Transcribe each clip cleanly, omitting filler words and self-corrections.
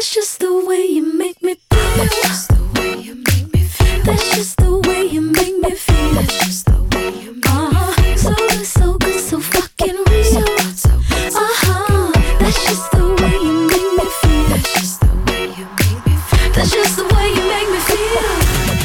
That's just the way you make me feel. That's just the way you make me feel. That's just the way you make me feel. That's just the way you make me feel. So good, so good, so fucking real. That's just the way you make me feel. That's just the way you make me feel. That's just the way you make me feel.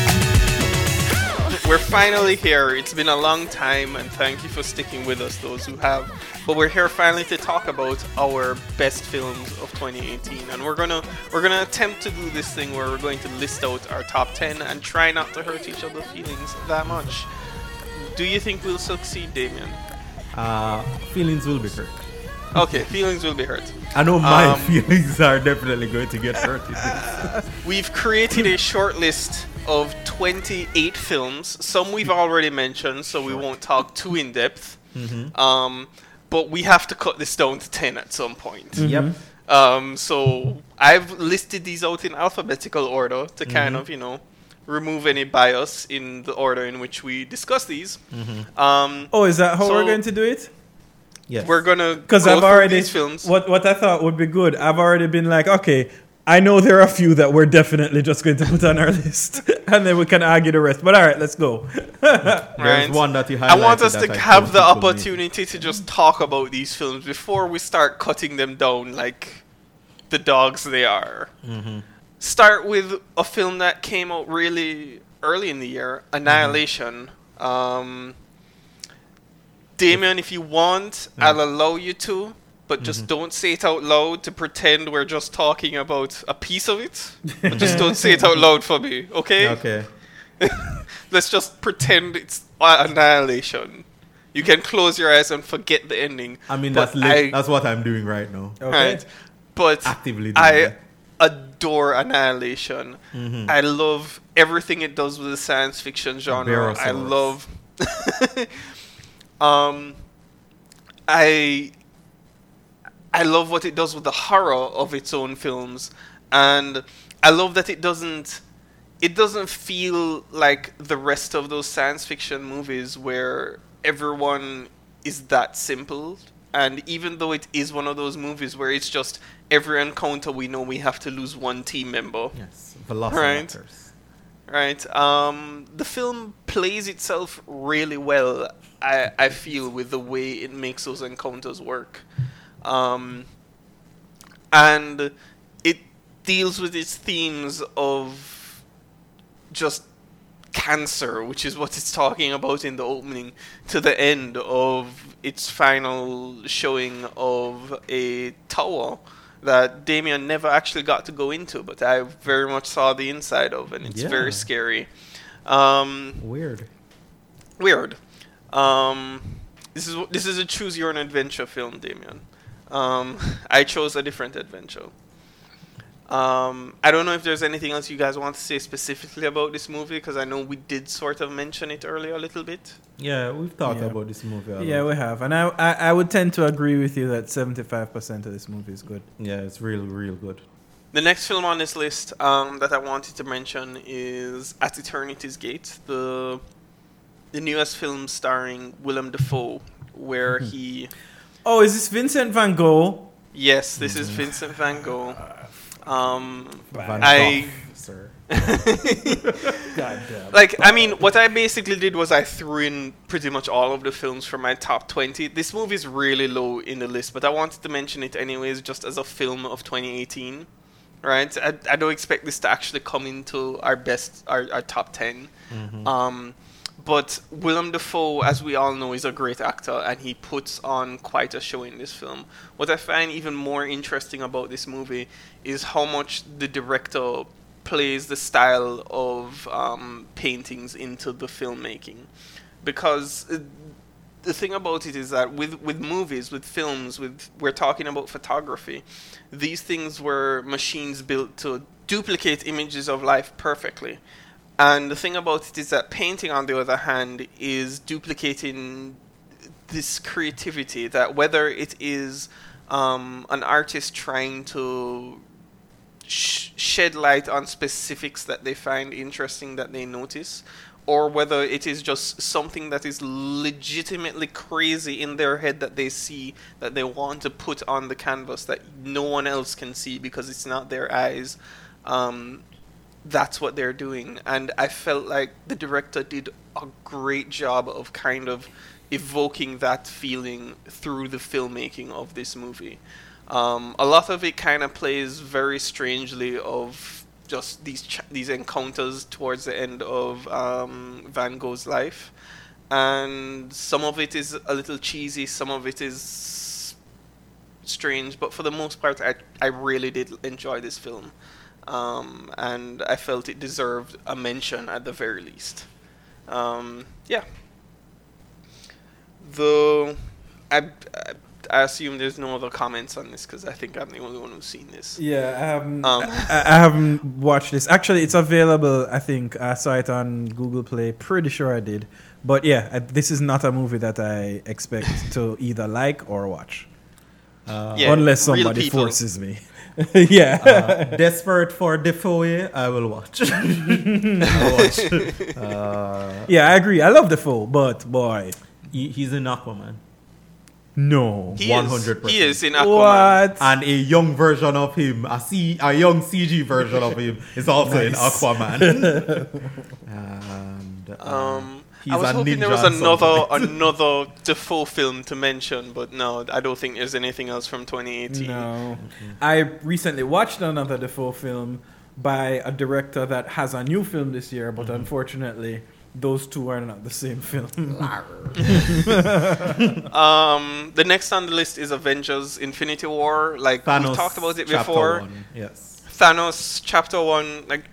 We're finally here. It's been a long time, and thank you for sticking with us, those who have. But we're here finally to talk about our best films of 2018, and we're gonna attempt to do this thing where we're going to list out our top 10 and try not to hurt each other's feelings that much. Do you think we'll succeed, Damien? Feelings will be hurt. Okay, feelings will be hurt. I know my feelings are definitely going to get hurt in this. We've created a short list of 28 films. Some we've already mentioned, so we won't talk too in depth. But we have to cut this down to 10 at some point. Yep. So I've listed these out in alphabetical order to kind of, remove any bias in the order in which we discuss these. Is that how we're going to do it? Yes. We're gonna because I've already these films. What I thought would be good. I've already been like, okay, I know there are a few that we're definitely just going to put on our list, and then we can argue the rest. But all right, let's go. There's one that you highlighted. I want us that to I have the think people opportunity to just talk about these films before we start cutting them down like the dogs they are. Start with a film that came out really early in the year, Annihilation. Damien, if you want, I'll allow you to, but just don't say it out loud to pretend we're just talking about a piece of it. But just don't say it out loud for me, okay? Okay. Let's just pretend it's Annihilation. You can close your eyes and forget the ending. I mean, but that's what I'm doing right now. Okay. Right? But Actively doing I it. adore Annihilation. I love everything it does with the science fiction genre. I Barosaurus. love... I love what it does with the horror of its own films, and I love that it doesn't feel like the rest of those science fiction movies where everyone is that simple. And even though it is one of those movies where it's just every encounter we know we have to lose one team member. Yes. Velociraptors. Right. The film plays itself really well, I feel, with the way it makes those encounters work. And it deals with its themes of just cancer, which is what it's talking about in the opening, to the end of its final showing of a tower that Damien never actually got to go into, but I very much saw the inside of, and it's very scary. Weird. This is a choose your own adventure film, Damien. I chose a different adventure. I don't know if there's anything else you guys want to say specifically about this movie, because I know we did sort of mention it earlier a little bit. Yeah, we've talked about this movie. Yeah, we have. And I would tend to agree with you that 75% of this movie is good. Yeah, it's real good. The next film on this list that I wanted to mention is At Eternity's Gate, the newest film starring Willem Dafoe, where he... Oh, is this Vincent van Gogh? Yes, this is Vincent van Gogh. Van Gogh, sir. Goddamn. What I basically did was I threw in pretty much all of the films from my top 20. This movie is really low in the list, but I wanted to mention it anyways, just as a film of 2018. Right? I don't expect this to actually come into our top 10. But Willem Dafoe, as we all know, is a great actor, and he puts on quite a show in this film. What I find even more interesting about this movie is how much the director plays the style of paintings into the filmmaking. Because the thing about it is that with movies, with films, we're talking about photography, these things were machines built to duplicate images of life perfectly. And the thing about it is that painting, on the other hand, is duplicating this creativity, that whether it is an artist trying to shed light on specifics that they find interesting, that they notice, or whether it is just something that is legitimately crazy in their head that they see, that they want to put on the canvas that no one else can see because it's not their eyes. That's what they're doing. And I felt like the director did a great job of kind of evoking that feeling through the filmmaking of this movie. A lot of it kind of plays very strangely of just these encounters towards the end of Van Gogh's life, and some of it is a little cheesy, some of it is strange, but for the most part I really did enjoy this film, and I felt it deserved a mention at the very least. Yeah. Though I assume there's no other comments on this because I think I'm the only one who's seen this. Yeah, I haven't watched this. Actually, it's available. I think I saw it on Google Play. Pretty sure I did. But yeah, this is not a movie that I expect to either like or watch. Yeah, unless somebody people. forces me. Yeah. Desperate for Defoe, I will watch. I'll watch. Yeah, I agree. I love Defoe, but boy, He's in Aquaman. no. He 100%. He is in Aquaman. What? And a young version of him, a young CG version of him, is also in Nice. Aquaman. And, he's I was a hoping there ninja was at some point. another Defoe film to mention, but no, I don't think there's anything else from 2018. No. I recently watched another Defoe film by a director that has a new film this year, but unfortunately, those two are not the same film. The next on the list is Avengers: Infinity War. Like we Thanos talked about it Chapter before. 1, yes. Thanos Chapter 1. Like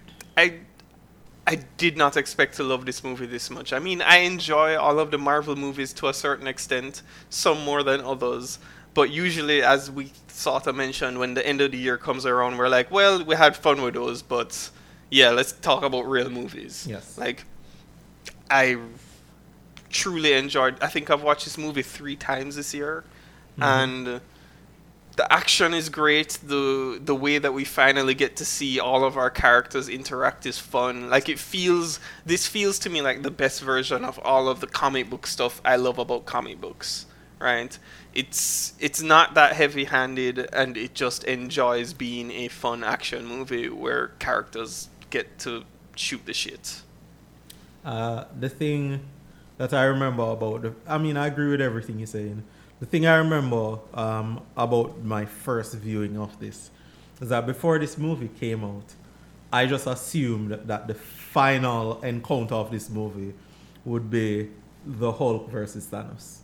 I did not expect to love this movie this much. I mean, I enjoy all of the Marvel movies to a certain extent, some more than others. But usually, as we sort of mentioned, when the end of the year comes around, we're like, well, we had fun with those, but yeah, let's talk about real movies. Yes. Like, I truly enjoyed. I think I've watched this movie 3 times this year, and the action is great. The way that we finally get to see all of our characters interact is fun. Like this feels to me like the best version of all of the comic book stuff I love about comic books. Right? It's not that heavy-handed, and it just enjoys being a fun action movie where characters get to shoot the shit. The thing that I remember about I agree with everything you're saying. The thing I remember about my first viewing of this is that before this movie came out, I just assumed that the final encounter of this movie would be the Hulk versus Thanos.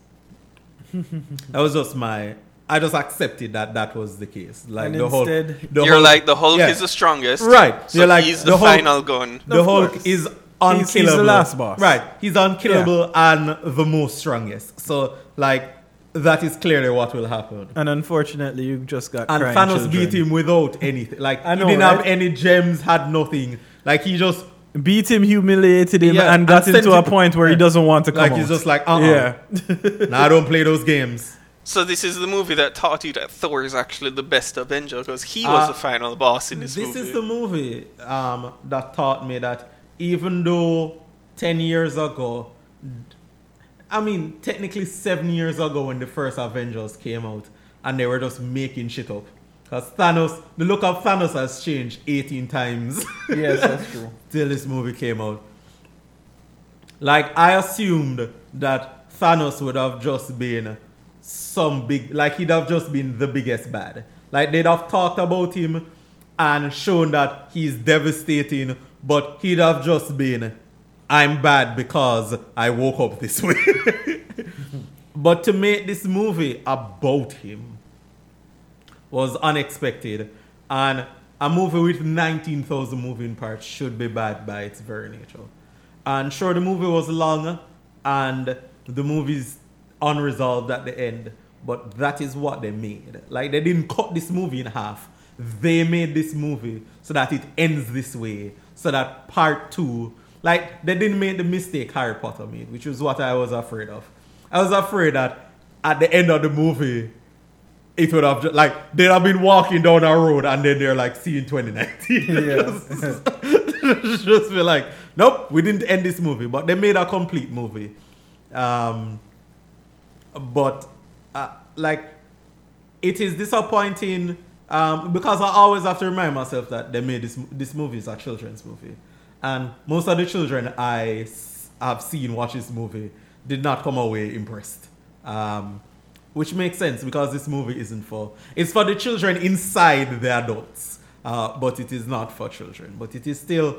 That was just I just accepted that was the case. Like And the instead- Hulk, You're like, the Hulk yeah. is the strongest. Right. So You're like, he's the the Hulk- final gun. The Of Hulk course. is unkillable. He's the last boss. Right. He's unkillable and the most strongest. So, like, that is clearly what will happen. And unfortunately, you just got And crying Thanos children. beat him without anything. Like, I know, he didn't right? have any gems, had nothing. Like, he just, Beat him, humiliated him, Yeah, and got and him to sent a him- point where he yeah. doesn't want to come like out. he's just like, Yeah. nah, I don't play those games. So this is the movie that taught you that Thor is actually the best Avenger because he was the final boss in this movie. This is the movie that taught me that even though 10 years ago, technically 7 years ago when the first Avengers came out and they were just making shit up. Because Thanos, the look of Thanos has changed 18 times. Yes, that's true. Till this movie came out. Like, I assumed that Thanos would have just been he'd have just been the biggest bad. Like, they'd have talked about him and shown that he's devastating, but he'd have just been, I'm bad because I woke up this way. But to make this movie about him was unexpected. And a movie with 19,000 moving parts should be bad by its very nature. And sure, the movie was long and the movie's unresolved at the end, but that is what they made. Like, they didn't cut this movie in half. They made this movie so that it ends this way, so that part 2, like, they didn't make the mistake Harry Potter made, which was what I was afraid of. I was afraid that at the end of the movie, it would have they'd have been walking down a road and then they're like, see you in 2019. Yeah. Just be like, Nope, we didn't end this movie, but they made a complete movie. But like, it is disappointing because I always have to remind myself that they made this movie is a children's movie, and most of the children I have seen watch this movie did not come away impressed. Which makes sense because this movie it's for the children inside the adults, but it is not for children. But it is still,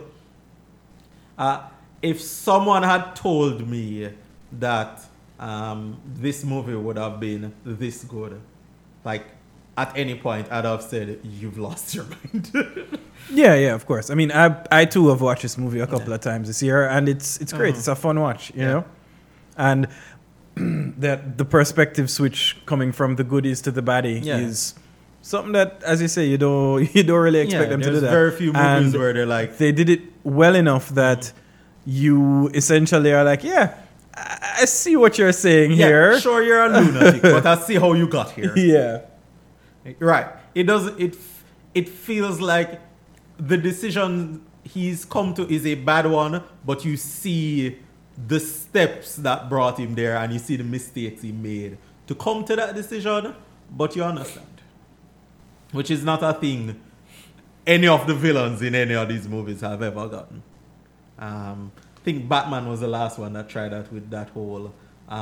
if someone had told me that this movie would have been this good, like at any point, I'd have said, you've lost your mind. Yeah, of course. I mean, I too have watched this movie a couple of times this year, and it's great. It's a fun watch, you know? And that the perspective switch coming from the goodies to the baddie is something that, as you say, you don't really expect them to do that. There's very few movies where they're like, they did it well enough that you essentially are like, I see what you're saying here. Sure, you're a lunatic, but I see how you got here. Yeah, right. It feels like the decision he's come to is a bad one, but you see the steps that brought him there, and you see the mistakes he made to come to that decision, but you understand. Which is not a thing any of the villains in any of these movies have ever gotten. I think Batman was the last one that tried that with that whole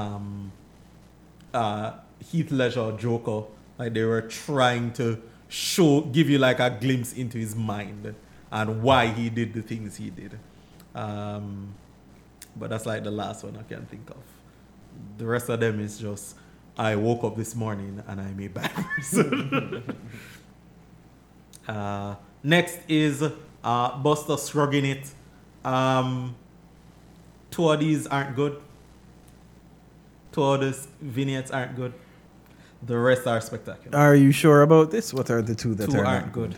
Heath Ledger Joker. Like, they were trying to give you like a glimpse into his mind and why he did the things he did. But that's like the last one I can think of. The rest of them is just, I woke up this morning and I'm a bad person. Next is Buster Scrugging It. Two of these aren't good. Two of the vignettes aren't good. The rest are spectacular. Are you sure about this? What are the two that Two are aren't not good.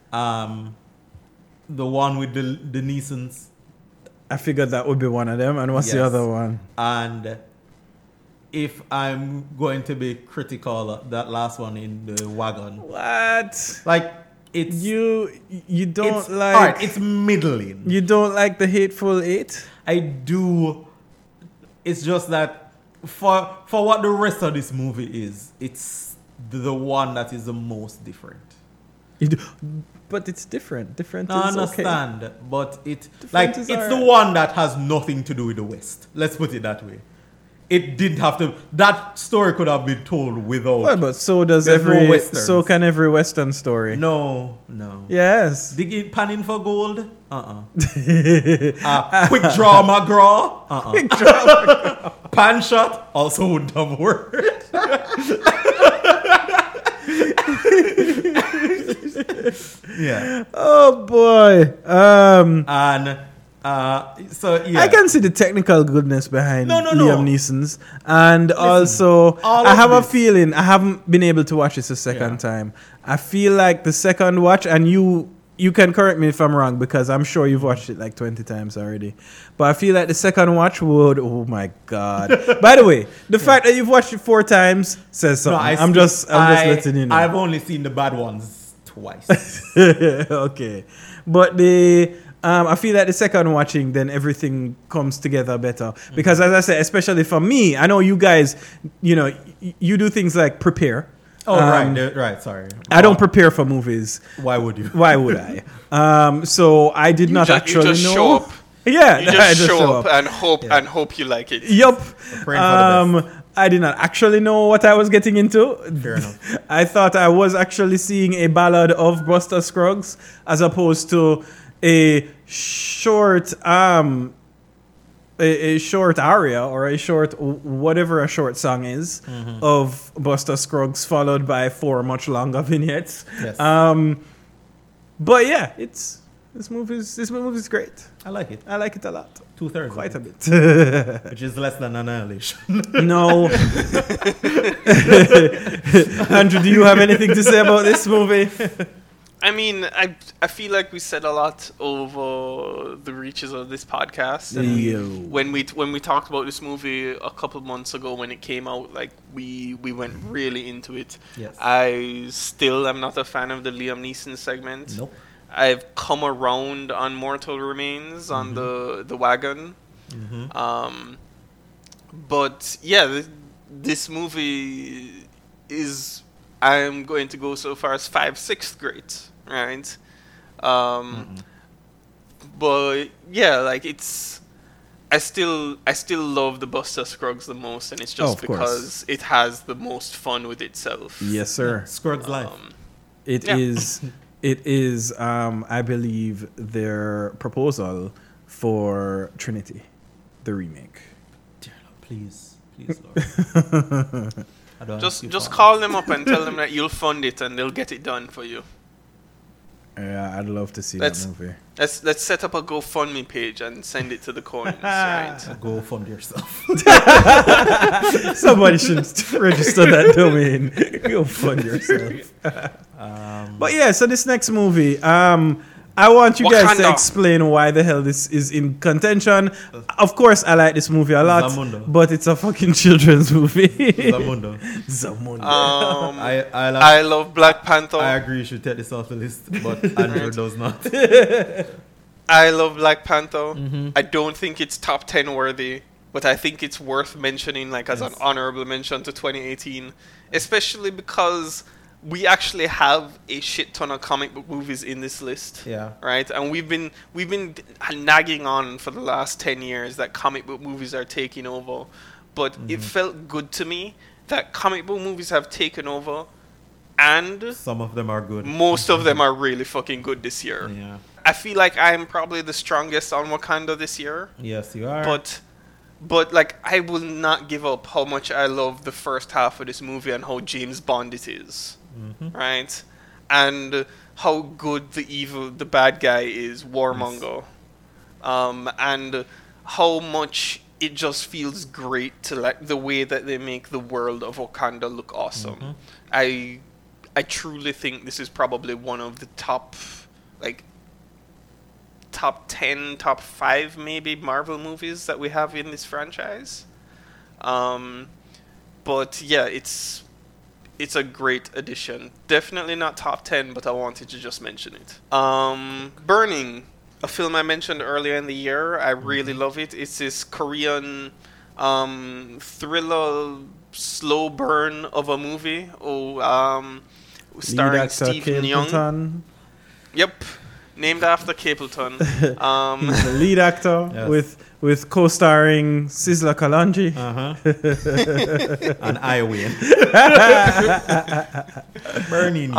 The one with the Neesons. I figured that would be one of them. And what's the Yes. other one? And if I'm going to be critical, that last one in the wagon. What? Like, it's... You don't it's, like... Alright, it's middling. You don't like the Hateful Eight? I do. It's just that for what the rest of this movie is, it's the one that is the most different. You do, but it's different. Different I is understand, okay. but it's Different is the alright. one that has nothing to do with the West. Let's put it that way. It didn't have to. That story could have been told without. Well, but so does There's no every. westerns. So can every Western story. No. Yes. Digging panning for gold. Quick draw McGraw. Quick draw. Pan shot also wouldn't have worked. Yeah. Oh boy. And so yeah. I can see the technical goodness behind No. Liam Neeson's, and also all I of have a this- feeling I haven't been able to watch this a second time. I feel like the second watch, and you can correct me if I'm wrong because I'm sure you've watched it like 20 times already. But I feel like the second watch would, oh my God. By the way, the fact that you've watched it 4 times says something. I'm just letting you know. I've only seen the bad ones twice. Okay. But I feel like the second watching, then everything comes together better. Because as I said, especially for me, I know you guys, you do things like prepare. Oh, right, sorry. I don't prepare for movies. Why would you? Why would I? So I did not actually you just know. show up. Yeah, You I just show up and Yeah. hope you like it. Yup. Praying for the best. I did not actually know what I was getting into. Fair enough. I thought I was actually seeing a ballad of Buster Scruggs as opposed to a short a short aria or a short whatever a short song is of Buster Scruggs followed by 4 much longer vignettes. Yes. But yeah, this movie's great. I like it. I like it a lot. 2/3. Quite a bit. Which is less than Annihilation. No. Andrew, do you have anything to say about this movie? I mean, I feel like we said a lot over the reaches of this podcast. And when we talked about this movie a couple months ago when it came out, like we went really into it. Yes. I still am not a fan of the Liam Neeson segment. Nope. I've come around on Mortal Remains on the wagon. But yeah, this movie is, I'm going to go so far as 5/6 great, right? But yeah, like it's, I still love the Buster Scruggs the most, and it's just of course. because it has the most fun with itself. Yes, sir. Scruggs life. It Yeah. is, I believe, their proposal for Trinity, the remake. Dear Lord, please, Lord. I don't ask you Just for- call them up and tell them that you'll fund it and they'll get it done for you. Yeah, I'd love to see Let's- that movie. Let's set up a GoFundMe page and send it to the coins, right? Go fund yourself. Somebody should register that domain. Go fund yourself. But yeah, so this next movie, I want you guys to Wakanda. explain why the hell this is in contention. Of course, I like this movie a lot, Zamundo. but it's a fucking children's movie. Zamundo. Zamundo. I love Black Panther. I agree you should take this off the list, but Andrew does not. I love Black Panther. I don't think it's top 10 worthy, but I think it's worth mentioning, like as an honorable mention to 2018, especially because we actually have a shit ton of comic book movies in this list. Yeah. Right? And we've been nagging on for the last 10 years that comic book movies are taking over. But it felt good to me that comic book movies have taken over, and Some of them are good. most of them are really fucking good this year. Yeah. I feel like I'm probably the strongest on Wakanda this year. Yes, you are. But like, I will not give up how much I love the first half of this movie and how James Bond it is. Right? And how good the bad guy is, Warmonger. And how much it just feels great to, like, the way that they make the world of Wakanda look awesome. I truly think this is probably one of the top 10, top 5 maybe Marvel movies that we have in this franchise. But yeah, it's a great addition. Definitely not top 10, but I wanted to just mention it. Burning, a film I mentioned earlier in the year. I really love it. It's this Korean thriller, slow burn of a movie. Starring Stephen Young. Capleton. Yep, named after Capleton. He's the lead actor Yes. with co-starring Sizzla Kalonji. And I win. Burning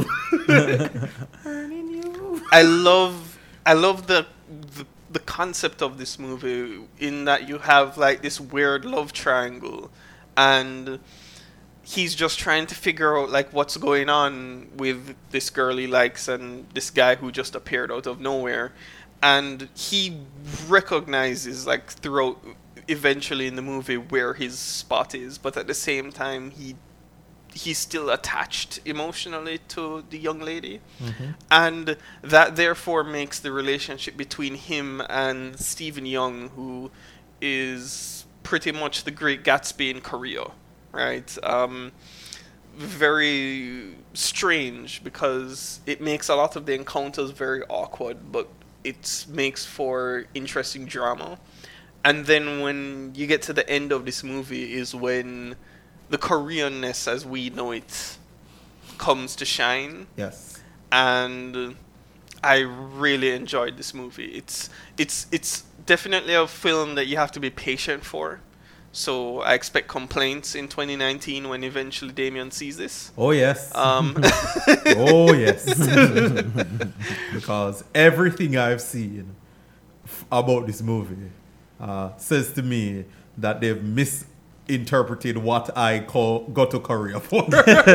you. I love the concept of this movie, in that you have like this weird love triangle, and he's just trying to figure out like what's going on with this girl he likes and this guy who just appeared out of nowhere, and he recognizes like throughout eventually in the movie where his spot is, but at the same time he's still attached emotionally to the young lady, and that therefore makes the relationship between him and Stephen Young, who is pretty much the Great Gatsby in Korea, right? Very strange, because it makes a lot of the encounters very awkward, but it makes for interesting drama. And then when you get to the end of this movie is when the Koreanness as we know it comes to shine. Yes. And I really enjoyed this movie. It's definitely a film that you have to be patient for. So I expect complaints in 2019 when eventually Damien sees this. Oh, yes. Oh yes. Because everything I've seen about this movie says to me that they've misinterpreted what I go to Korea for.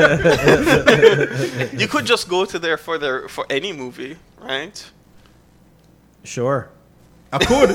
You could just go to there for any movie, right? Sure. I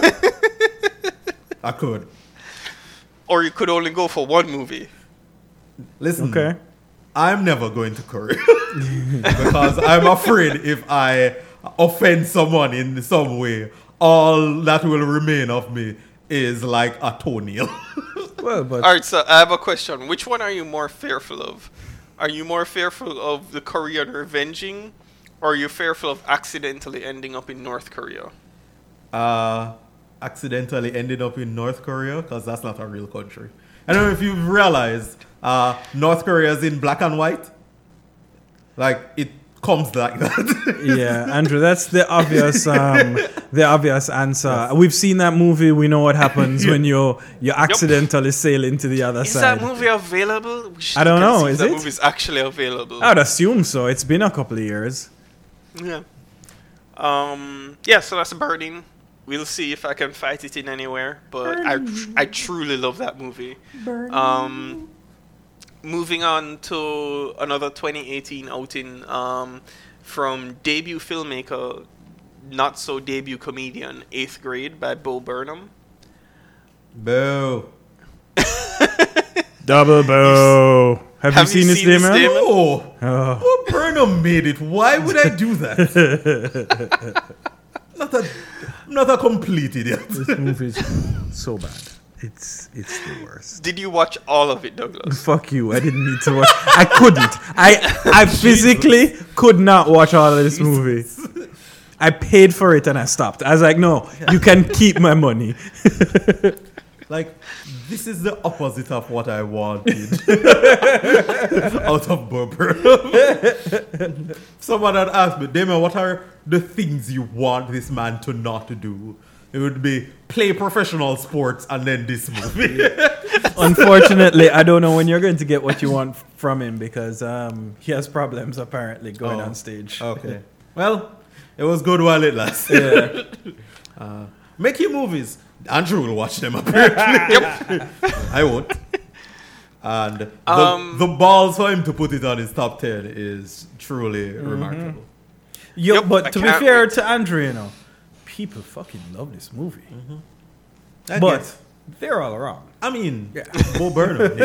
could. Or you could only go for one movie. Listen, Okay. I'm never going to Korea because I'm afraid if I offend someone in some way, all that will remain of me is like a toenail. Well, but All right, so I have a question. Which one are you more fearful of? Are you more fearful of the Korean revenging, Or are you fearful of accidentally ending up in North Korea? Accidentally ended up in North Korea, because that's not a real country. I don't know if you've realized, North Korea is in black and white. Like, it comes like that. Yeah, Andrew, that's the obvious answer. We've seen that movie. We know what happens when you accidentally sail into the other Is side. that movie available? We should I don't look and know, see if is that it? movie's actually available. I would assume so. It's been a couple of years. Yeah. Yeah, so that's Burning. We'll see if I can fight it in anywhere, but I truly love that movie. Moving on to another 2018 outing from debut filmmaker, not so debut comedian, 8th Grade by Bo Burnham. Boo. Double bow. Have you seen this, Damon? Oh. Oh. Bo Burnham made it. Why would I do that? not a complete idiot. This movie is so bad. It's the worst. Did you watch all of it, Douglas? Fuck you. I didn't need to watch. I couldn't. I physically could not watch all of this movie. I paid for it and I stopped. I was like, no, you can keep my money. Like, this is the opposite of what I wanted out of Bo Burnham. Someone had asked me, Damon, what are the things you want this man to not do? It would be play professional sports and then this movie. Unfortunately, I don't know when you're going to get what you want from him because he has problems apparently going on stage. Okay. Well, it was good while it lasted. Yeah. Make your movies. Andrew will watch them apparently. Yep. I won't. And the balls for him to put it on his top 10 is truly remarkable. Yep, But I to be can't fair wait. to Andrew, you know, people fucking love this movie. I But guess. they're all wrong. I mean, Bo Burnham.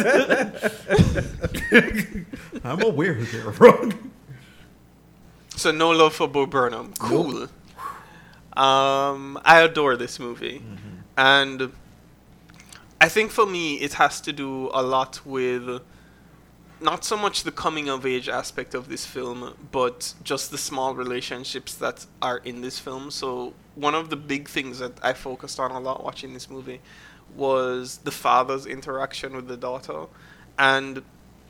I'm aware they're wrong. So no love for Bo Burnham. Cool. I adore this movie. And I think for me it has to do a lot with not so much the coming of age aspect of this film, but just the small relationships that are in this film. So one of the big things that I focused on a lot watching this movie was the father's interaction with the daughter. And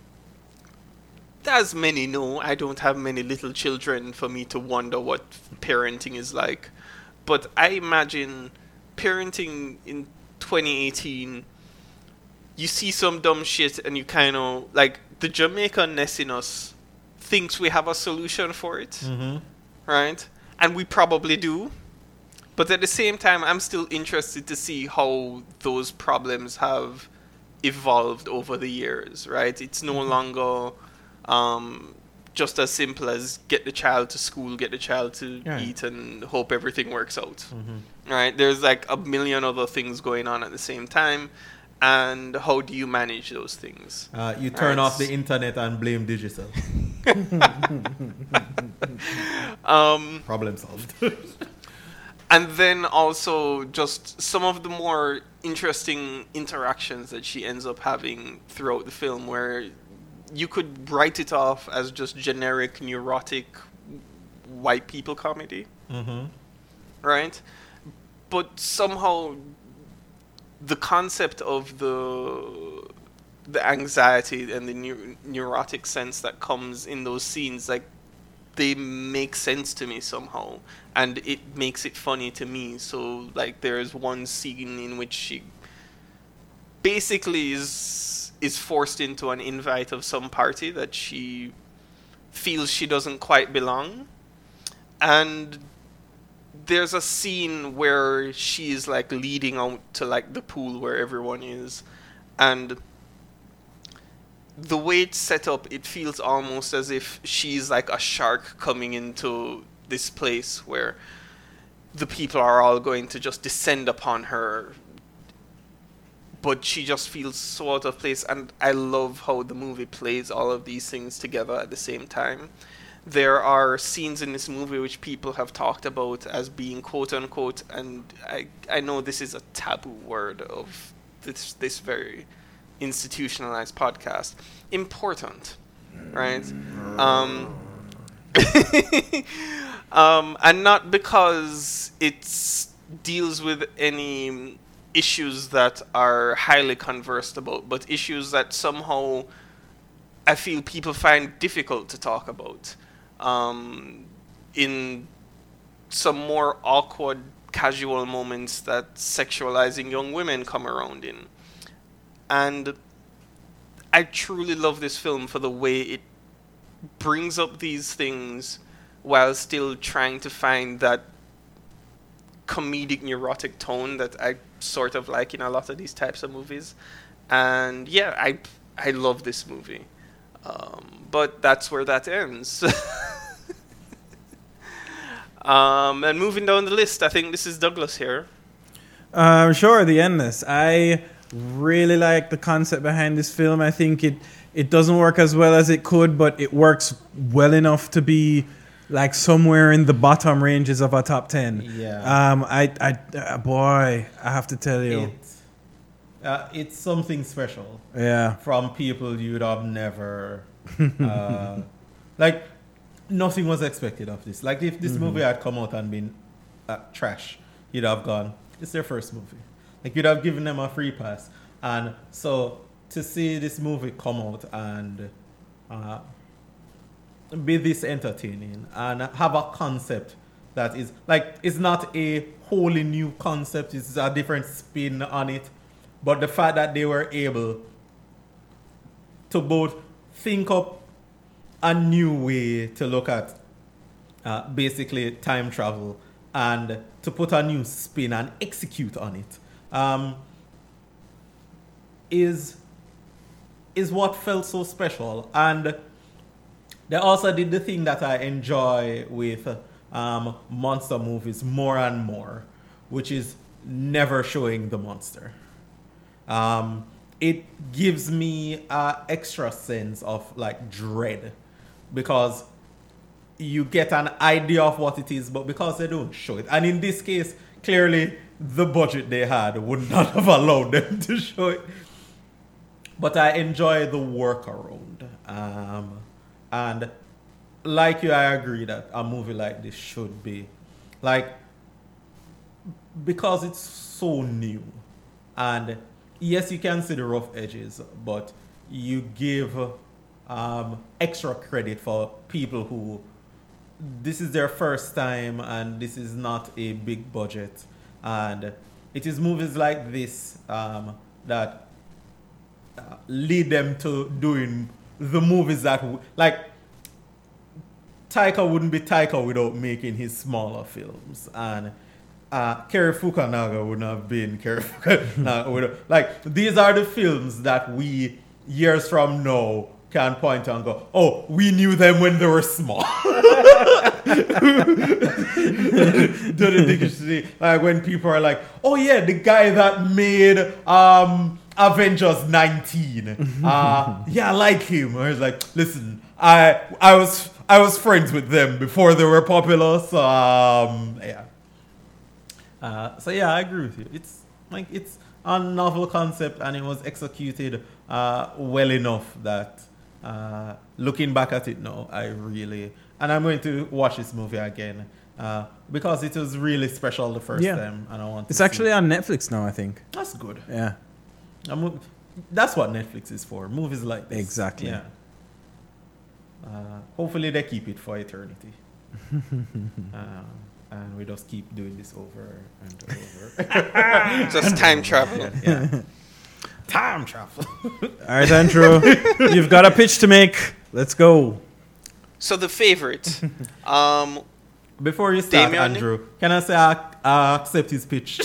as many know, I don't have many little children for me to wonder what parenting is like. But I imagine parenting in 2018, you see some dumb shit and you kind of, like, the Jamaican-ness in us thinks we have a solution for it, right? And we probably do. But at the same time, I'm still interested to see how those problems have evolved over the years, right? It's no longer just as simple as get the child to school, get the child to eat, and hope everything works out. Right? There's like a million other things going on at the same time. And how do you manage those things? You turn Right. off the internet and blame digital. Problem solved. And then also just some of the more interesting interactions that she ends up having throughout the film, where you could write it off as just generic, neurotic white people comedy. Right? But somehow the concept of the anxiety and the neurotic sense that comes in those scenes, like, they make sense to me somehow, and it makes it funny to me. So, like, there's one scene in which she basically is forced into an invite of some party that she feels she doesn't quite belong, and there's a scene where she's like leading out to like the pool where everyone is, and the way it's set up, it feels almost as if she's like a shark coming into this place where the people are all going to just descend upon her, but she just feels so out of place. And I love how the movie plays all of these things together at the same time. There are scenes in this movie which people have talked about as being quote unquote, and I know this is a taboo word of this very institutionalized podcast, important, right? And not because it deals with any issues that are highly conversed about, but issues that somehow I feel people find difficult to talk about. In some more awkward, casual moments that sexualizing young women come around in. And I truly love this film for the way it brings up these things while still trying to find that comedic, neurotic tone that I sort of like in a lot of these types of movies. And yeah, I love this movie. But that's where that ends. And moving down the list, I think this is Douglas here. Sure, The Endless. I really like the concept behind this film. I think it doesn't work as well as it could, but it works well enough to be like somewhere in the bottom ranges of our top 10. Yeah. Boy, I have to tell you. It's something special. Yeah. From people you'd have never... like, nothing was expected of this. Like, if this movie had come out and been trash, you'd have gone, it's their first movie. Like, you'd have given them a free pass. And so, to see this movie come out and be this entertaining and have a concept that is, like, it's not a wholly new concept, it's a different spin on it. But the fact that they were able to both think up a new way to look at basically time travel and to put a new spin and execute on it is what felt so special. And they also did the thing that I enjoy with monster movies more and more, which is never showing the monster. It gives me an extra sense of like dread because you get an idea of what it is, but because they don't show it. And in this case, clearly the budget they had would not have allowed them to show it. But I enjoy the workaround. And like you, I agree that a movie like this should be like, because it's so new. And yes, you can see the rough edges, but you give extra credit for people who this is their first time and this is not a big budget. And it is movies like this that lead them to doing the movies that, like, Taika wouldn't be Taika without making his smaller films. And Kerry Fukunaga wouldn't have been Kerry Fukunaga. Like, these are the films that we, years from now, can point and go, oh, we knew them when they were small. Like, when people are like, oh yeah, the guy that made Avengers 19. Yeah, I like him. I was like, listen, I was friends with them before they were popular, so yeah. So yeah, I agree with you. It's like, it's a novel concept and it was executed well enough that looking back at it now, and I'm going to watch this movie again because it was really special the first time, and I want to It's actually on Netflix now, I think. That's good. Yeah. That's what Netflix is for. Movies like this. Exactly. Yeah. Hopefully they keep it for eternity. And we just keep doing this over and over. Just time travel. Yeah. Time travel. All right, Andrew, you've got a pitch to make. Let's go. So the favorite. Before you start, Damien? Andrew, can I say I accept his pitch?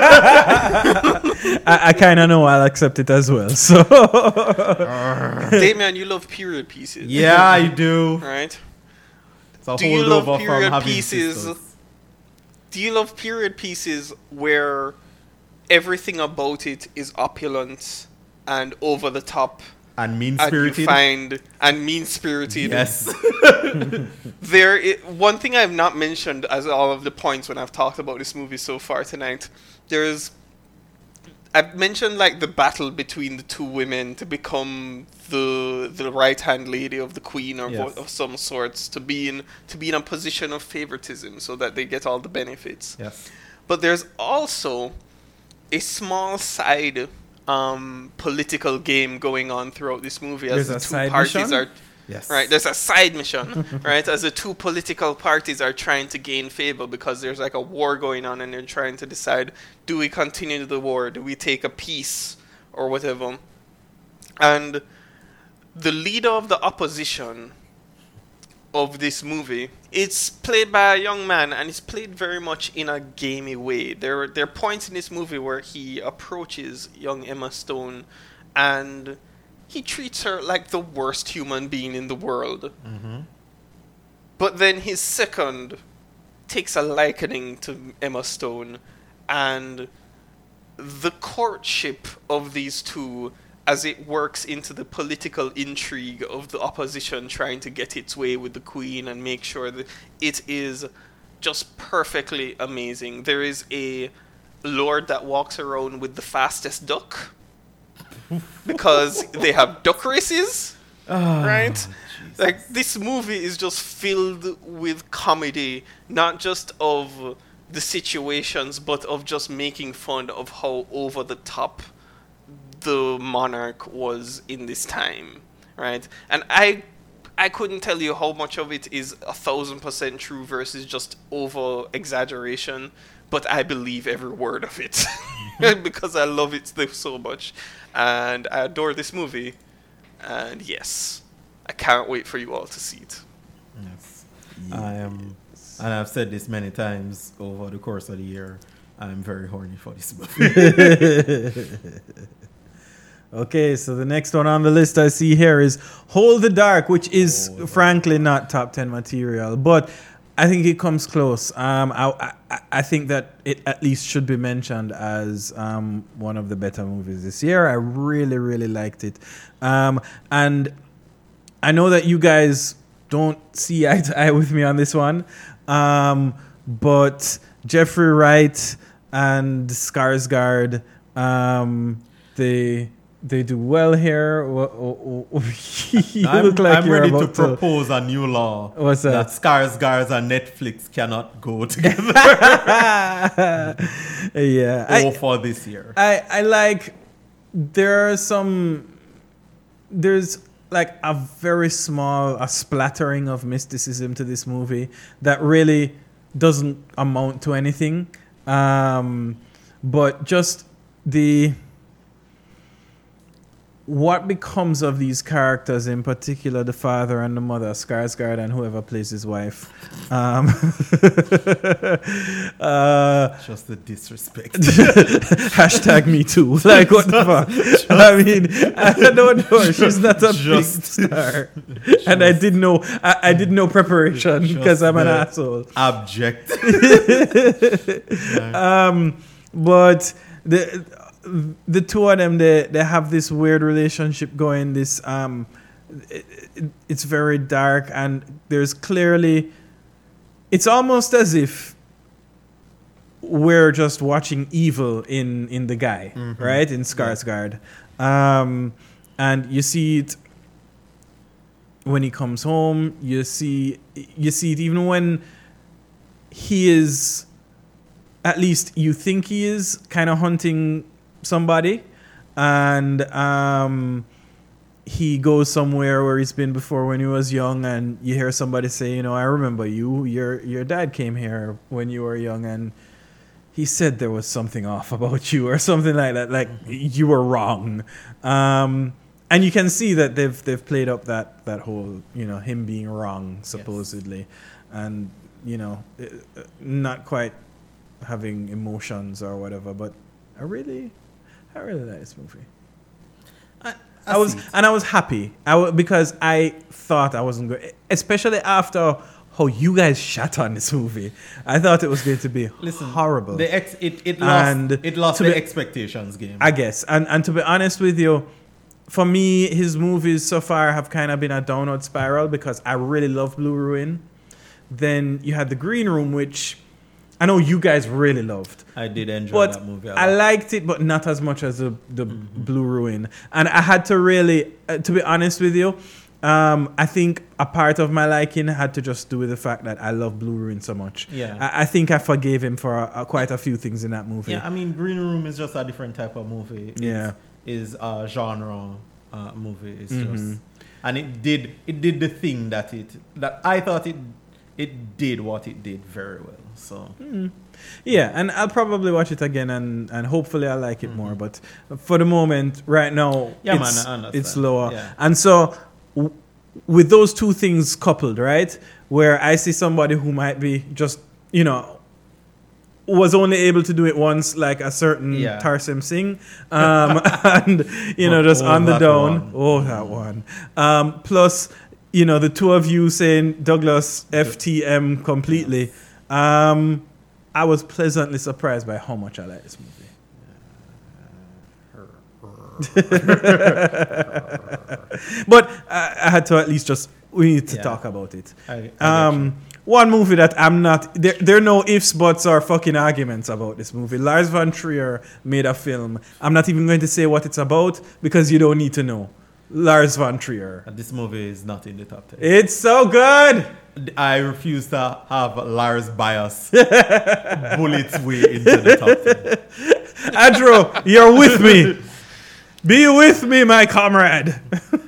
I kind of know I'll accept it as well. So, Damien, you love period pieces. Yeah, I do. Right? It's a Do you love holdover from period having pieces? sisters. Do you love period pieces where everything about it is opulent and over the top And and mean-spirited. you find and mean-spirited? Yes. One thing I've not mentioned as all of the points when I've talked about this movie so far tonight, there's I've mentioned like the battle between the two women to become the right hand lady of the queen or Yes. of some sorts, to be in a position of favoritism so that they get all the benefits. Yes. But there's also a small side political game going on throughout this movie as There's the a two side parties mission? are Yes. right. There's a side mission, right? As the two political parties are trying to gain favor because there's like a war going on, and they're trying to decide: do we continue the war? Do we take a peace or whatever? And the leader of the opposition of this movie, it's played by a young man, and it's played very much in a gamey way. There are points in this movie where he approaches young Emma Stone, and he treats her like the worst human being in the world. Mm-hmm. But then his second takes a likening to Emma Stone, and the courtship of these two, as it works into the political intrigue of the opposition trying to get its way with the queen and make sure that it is just perfectly amazing. There is a lord that walks around with the fastest duck because they have duck races, right? Like, this movie is just filled with comedy, not just of the situations, but of just making fun of how over the top the monarch was in this time, right? And I couldn't tell you how much of it is 1,000% true versus just over exaggeration, but I believe every word of it because I love it so much, and I adore this movie. And yes, I can't wait for you all to see it. Yes. I am, and I've said this many times over the course of the year, I'm very horny for this movie. Okay, so the next one on the list I see here is Hold the Dark, which is frankly not top 10 material, but I think it comes close. I think that it at least should be mentioned as one of the better movies this year. I really, really liked it. And I know that you guys don't see eye to eye with me on this one, but Jeffrey Wright and Skarsgård, they do well here. You look like I'm you're ready to about propose a new law. What's that? That Skarsgård and Netflix cannot go together. Yeah, for this year. I like. There's like a very small splattering of mysticism to this movie that really doesn't amount to anything, but just what becomes of these characters, in particular the father and the mother, Skarsgård and whoever plays his wife. Just the disrespect. Hashtag me too. Like, what the fuck? I mean, I don't know. She's not a big star. And I did no preparation because I'm an asshole. Abject. But the two of them, they have this weird relationship going. This it's very dark, and there's clearly, it's almost as if we're just watching evil in the guy, right? In Skarsgård. And you see it when he comes home. You see it even when he is, at least you think he is, kind of hunting somebody, and he goes somewhere where he's been before when he was young, and you hear somebody say, I remember your dad came here when you were young, and he said there was something off about you, or something like that, like you were wrong. And you can see that they've played up that whole, him being wrong supposedly, yes. And not quite having emotions or whatever, but I really like this movie. I was happy. Because I thought I wasn't going, especially after how you guys shat on this movie. I thought it was going to be horrible. It lost the expectations game, I guess. And to be honest with you, for me, his movies so far have kind of been a downward spiral because I really love Blue Ruin. Then you had The Green Room, which I know you guys really loved. I did enjoy But that movie. I liked it, but not as much as the Blue Ruin. And I had to really, to be honest with you, I think a part of my liking had to just do with the fact that I love Blue Ruin so much. Yeah. I think I forgave him for quite a few things in that movie. Yeah, I mean, Green Room is just a different type of movie. Yeah. Is a genre movie. It's Mhm. just, and it did the thing that I thought it did what it did very well. So Yeah, and I'll probably watch it again and hopefully I'll like it more. But for the moment, right now, Yeah, it's, man, I understand. it's lower. Yeah. And so, with those two things coupled, right, where I see somebody who might be just, was only able to do it once, like a certain Yeah. Tarsem Singh, and, just on the that down. one. Oh, that one. Plus, the two of you saying Douglas FTM completely. I was pleasantly surprised by how much I like this movie. But I had to at least we need to Yeah. talk about it. I get you. One movie that I'm not, there are no ifs, buts, or fucking arguments about this movie. Lars von Trier made a film. I'm not even going to say what it's about because you don't need to know. Lars von Trier. This movie is not in the top 10. It's so good. I refuse to have Lars bias bullets way into the top 10. Andrew, you're with me. Be with me, my comrade.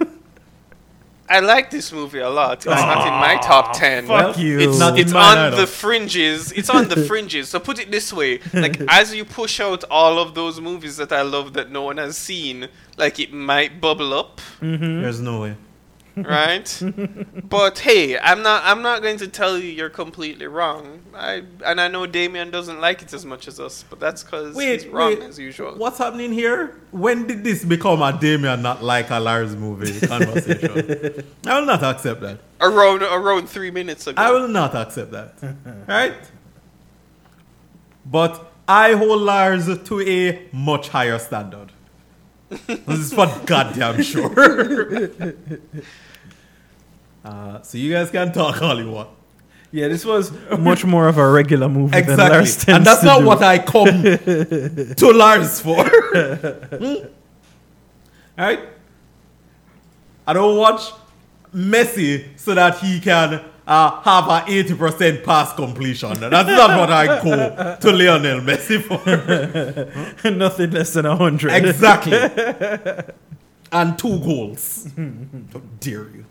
I like this movie a lot. It's not in my top 10. Fuck you. It's not It's in mine on either. the fringes. It's on the fringes. So put it this way: like as you push out all of those movies that I love that no one has seen, like it might bubble up, There's no way. right? But hey, I'm not going to tell you you're completely wrong. I know Damien doesn't like it as much as us, but that's because he's wrong as usual. What's happening here? When did this become a Damien not like a Lars movie conversation? I will not accept that. Around 3 minutes ago. I will not accept that. Right? But I hold Lars to a much higher standard. This is for goddamn sure. So you guys can talk all you want. Yeah, this was much more of a regular movie than Lars Exactly. tends And that's to not do. what I come to Lars for. Alright? I don't watch Messi so that he can have an 80% pass completion. That's not what I go to Lionel Messi for. Nothing less than 100. Exactly. And 2 goals. How dare you.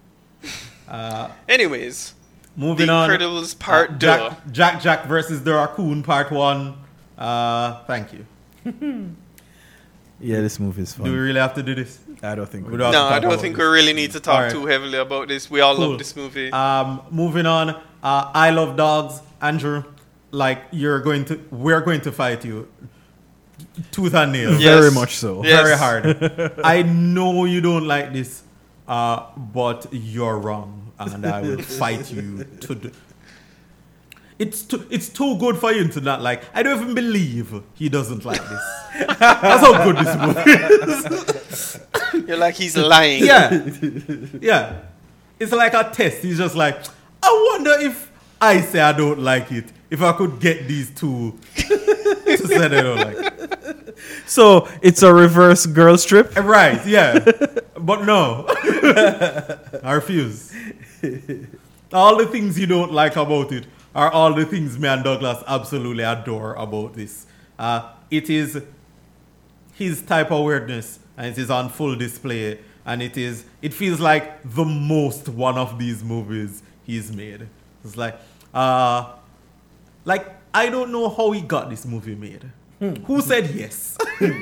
Anyways, Moving The on. Incredibles Part Jack versus the Raccoon Part 1. Thank you. Yeah, this movie is fun. Do we really have to do this? I don't think We we don't do. have No, to I talk don't about think this. we really need to talk Alright. too heavily about this. We all Cool. love this movie. Moving on. I love dogs. Andrew, we're going to fight you. Tooth and nail. Yeah. Very Yes. much so. Yeah. Very hard. I know you don't like this, but you're wrong. And I will fight you to do. It's too good for you to not like. I don't even believe he doesn't like this. That's how good this movie is. You're like, he's lying. Yeah. It's like a test. He's just like, I wonder if I say I don't like it, if I could get these two to say they don't like it. So it's a reverse girl strip. Right, yeah. But no. I refuse. All the things you don't like about it are all the things me and Douglas absolutely adore about this. It is his type of weirdness, and it is on full display, and it feels like the most one of these movies he's made. It's like I don't know how he got this movie made. Who said yes?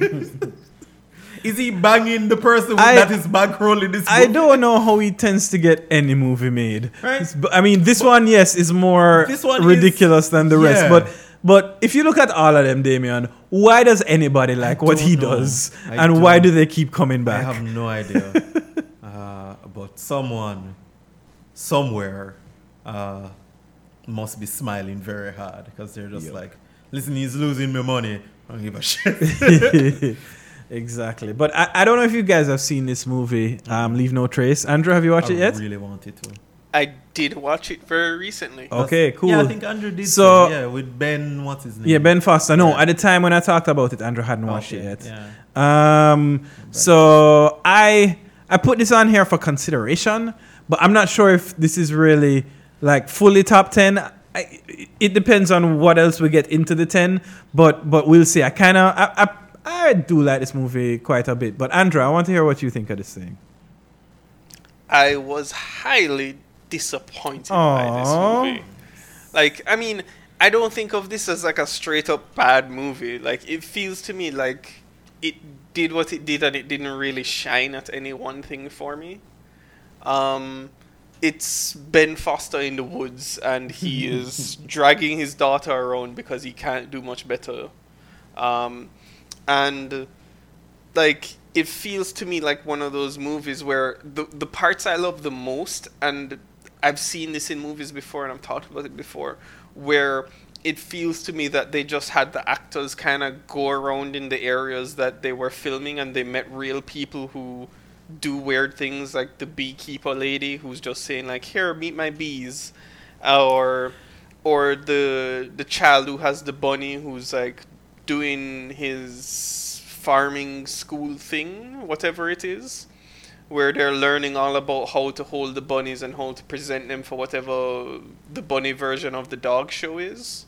Is he banging the person that is bankrolling this movie? I don't know how he tends to get any movie made. Right. I mean, this one, yes, is more This one ridiculous than the rest. yeah. But if you look at all of them, Damien, why does anybody like what he don't know. does? I And why don't. do they keep coming I back? have no idea. But someone, somewhere, must be smiling very hard because they're just like, listen, he's losing me money. I don't give a shit. Exactly. But I don't know if you guys have seen this movie, Leave No Trace. Andrew, have you watched it yet? I really wanted to. I did watch it very recently. Okay, cool. Yeah, I think Andrew did. So- Yeah, with Ben, what's his name? Yeah, Ben Foster. No, Yeah. at the time when I talked about it, Andrew hadn't watched it Okay, yet. Yeah. So I put this on here for consideration, but I'm not sure if this is really like fully top 10. It depends on what else we get into the 10, but we'll see. I do like this movie quite a bit. But Andrew, I want to hear what you think of this thing. I was highly disappointed by this Aww. movie. Like, I mean, I don't think of this as like a straight up bad movie. Like, it feels to me like it did what it did and it didn't really shine at any one thing for me. It's Ben Foster in the woods and he is dragging his daughter around because he can't do much better. And like, it feels to me like one of those movies where the parts I love the most, and I've seen this in movies before and I've talked about it before, where it feels to me that they just had the actors kind of go around in the areas that they were filming and they met real people who do weird things, like the beekeeper lady who's just saying like, here, meet my bees, or the child who has the bunny who's like doing his farming school thing, whatever it is, where they're learning all about how to hold the bunnies and how to present them for whatever the bunny version of the dog show is.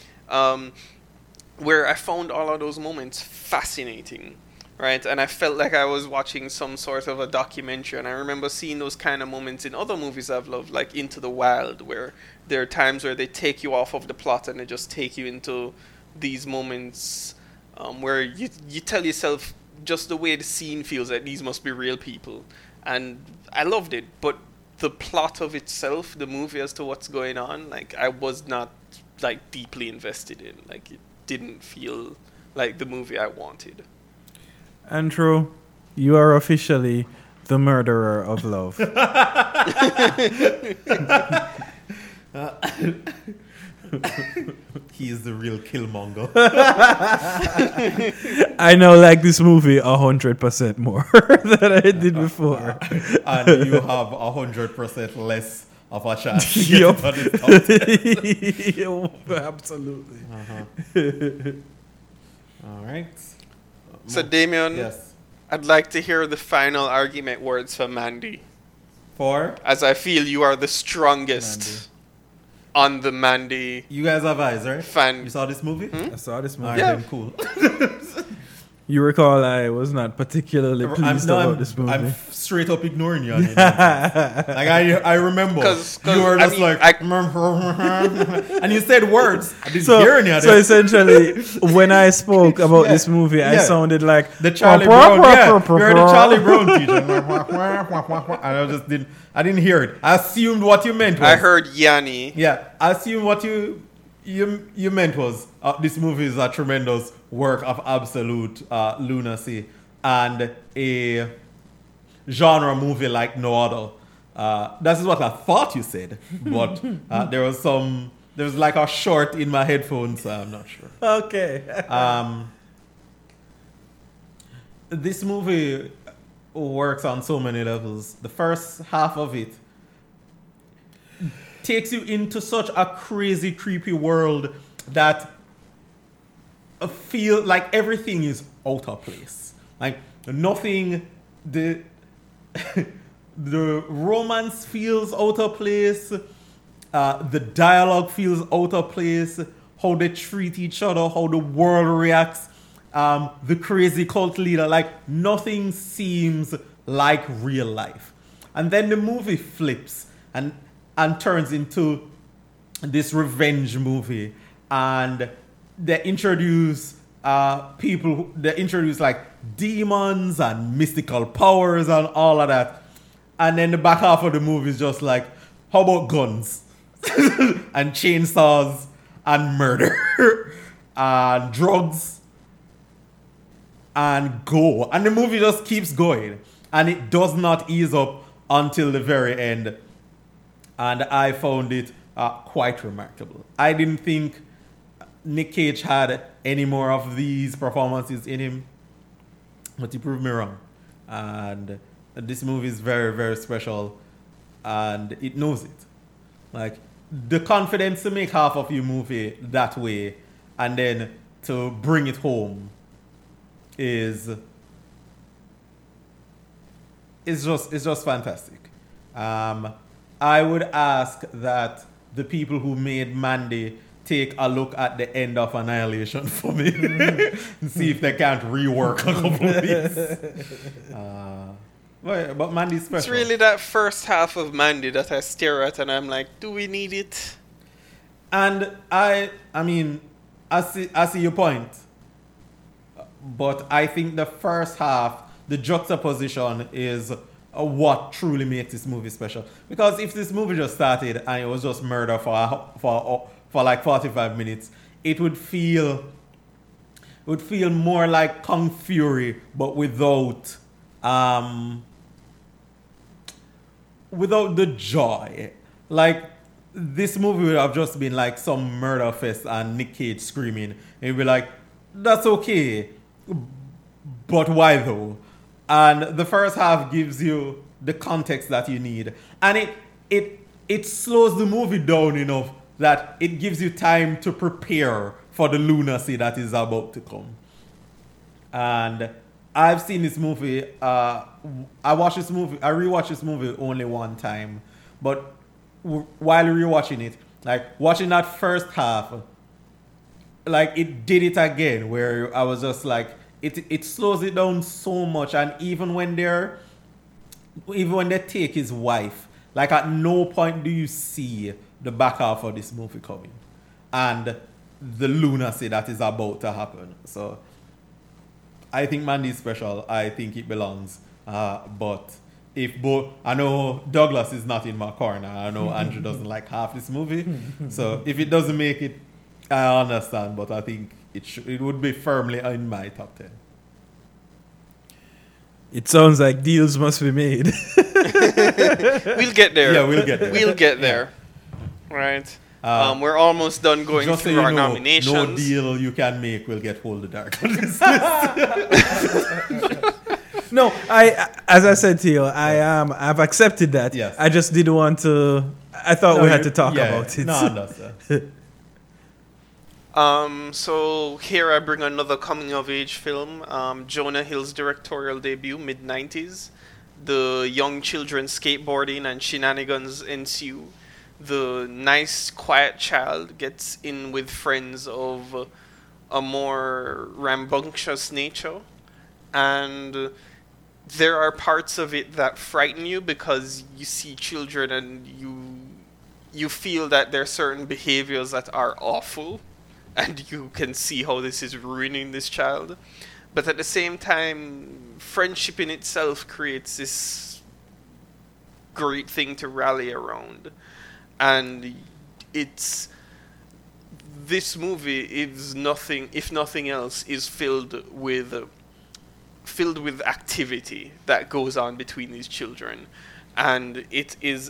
Where I found all of those moments fascinating, right? And I felt like I was watching some sort of a documentary. And I remember seeing those kind of moments in other movies I've loved, like Into the Wild, where there are times where they take you off of the plot and they just take you into these moments where you tell yourself just the way the scene feels like these must be real people. And I loved it, but the plot of itself, the movie as to what's going on, like I was not like deeply invested in. Like it didn't feel like the movie I wanted. Andrew, you are officially the murderer of love. He is the real Killmonger. I now like this movie 100% more than I did before. And you have 100% less of a chance to Yup. get it on this top 10. Absolutely. All right. So Damien, Yes. I'd like to hear the final argument words for Mandy, For as I feel you are the strongest on the Mandy you guys have eyes, right? fan. You saw this movie? I saw this All movie. right, Yeah. then cool. You recall I was not particularly pleased about this movie. I'm straight up ignoring you. On it. Like I remember 'Cause you were I just mean, like, and you said words. I didn't so, hear any of so them. essentially, when I spoke about Yeah. this movie, I Yeah. sounded like The Charlie Brown, yeah, you're the Charlie Brown teacher. And I didn't hear it. I assumed what you meant was. I heard Yanni. Yeah, I assume what you meant was this movie is a tremendous work of absolute lunacy and a genre movie like no other. That is what I thought you said, but there was like a short in my headphones, so I'm not sure. okay. This movie works on so many levels. The first half of it takes you into such a crazy, creepy world that feel like everything is out of place. Like nothing, the romance feels out of place. The dialogue feels out of place. How they treat each other, how the world reacts. The crazy cult leader, like nothing seems like real life. And then the movie flips and turns into this revenge movie. And they introduce people, they introduce like demons and mystical powers and all of that. And then the back half of the movie is just like, how about guns? And chainsaws and murder and drugs and go. And the movie just keeps going. And it does not ease up until the very end. And I found it quite remarkable. I didn't think Nick Cage had any more of these performances in him, but he proved me wrong. And this movie is very, very special and it knows it. Like the confidence to make half of your movie that way and then to bring it home is just fantastic. I would ask that the people who made Mandy take a look at the end of Annihilation for me and see if they can't rework a couple of these. But Mandy's special. It's really that first half of Mandy that I stare at and I'm like, do we need it? And I mean, I see your point. But I think the first half, the juxtaposition is what truly makes this movie special. Because if this movie just started and it was just murder for like 45 minutes, it would feel more like Kung Fury, but without the joy. Like this movie would have just been like some murder fest and Nick Cage screaming, and you'd be like, that's okay, but why though? And the first half gives you the context that you need, and it slows the movie down enough that it gives you time to prepare for the lunacy that is about to come. And I've seen this movie. I rewatched this movie only one time, but while rewatching it, like watching that first half, like it did it again, where I was just like, it slows it down so much, and even when they take his wife, like at no point do you see the back half of this movie coming, and the lunacy that is about to happen. So I think Mandy's special. I think it belongs. But if both, I know Douglas is not in my corner. I know Andrew doesn't like half this movie. So if it doesn't make it, I understand. But I think it would be firmly in my top 10. It sounds like deals must be made. We'll get there. Yeah, we'll get there. We'll get there. Right. We're almost done going Just through so you our know, nominations. no deal you can make will get Hold the Dark on this list. No, as I said to you, I've accepted that. Yes. I just didn't want to. I thought we had to talk about it. No, I understand. So here I bring another coming-of-age film, Jonah Hill's directorial debut, mid-90s. The young children skateboarding and shenanigans ensue. The nice, quiet child gets in with friends of a more rambunctious nature. And there are parts of it that frighten you because you see children and you feel that there are certain behaviors that are awful. And you can see how this is ruining this child. But at the same time, friendship in itself creates this great thing to rally around. And this movie is nothing, if nothing else, is filled with activity that goes on between these children. And it's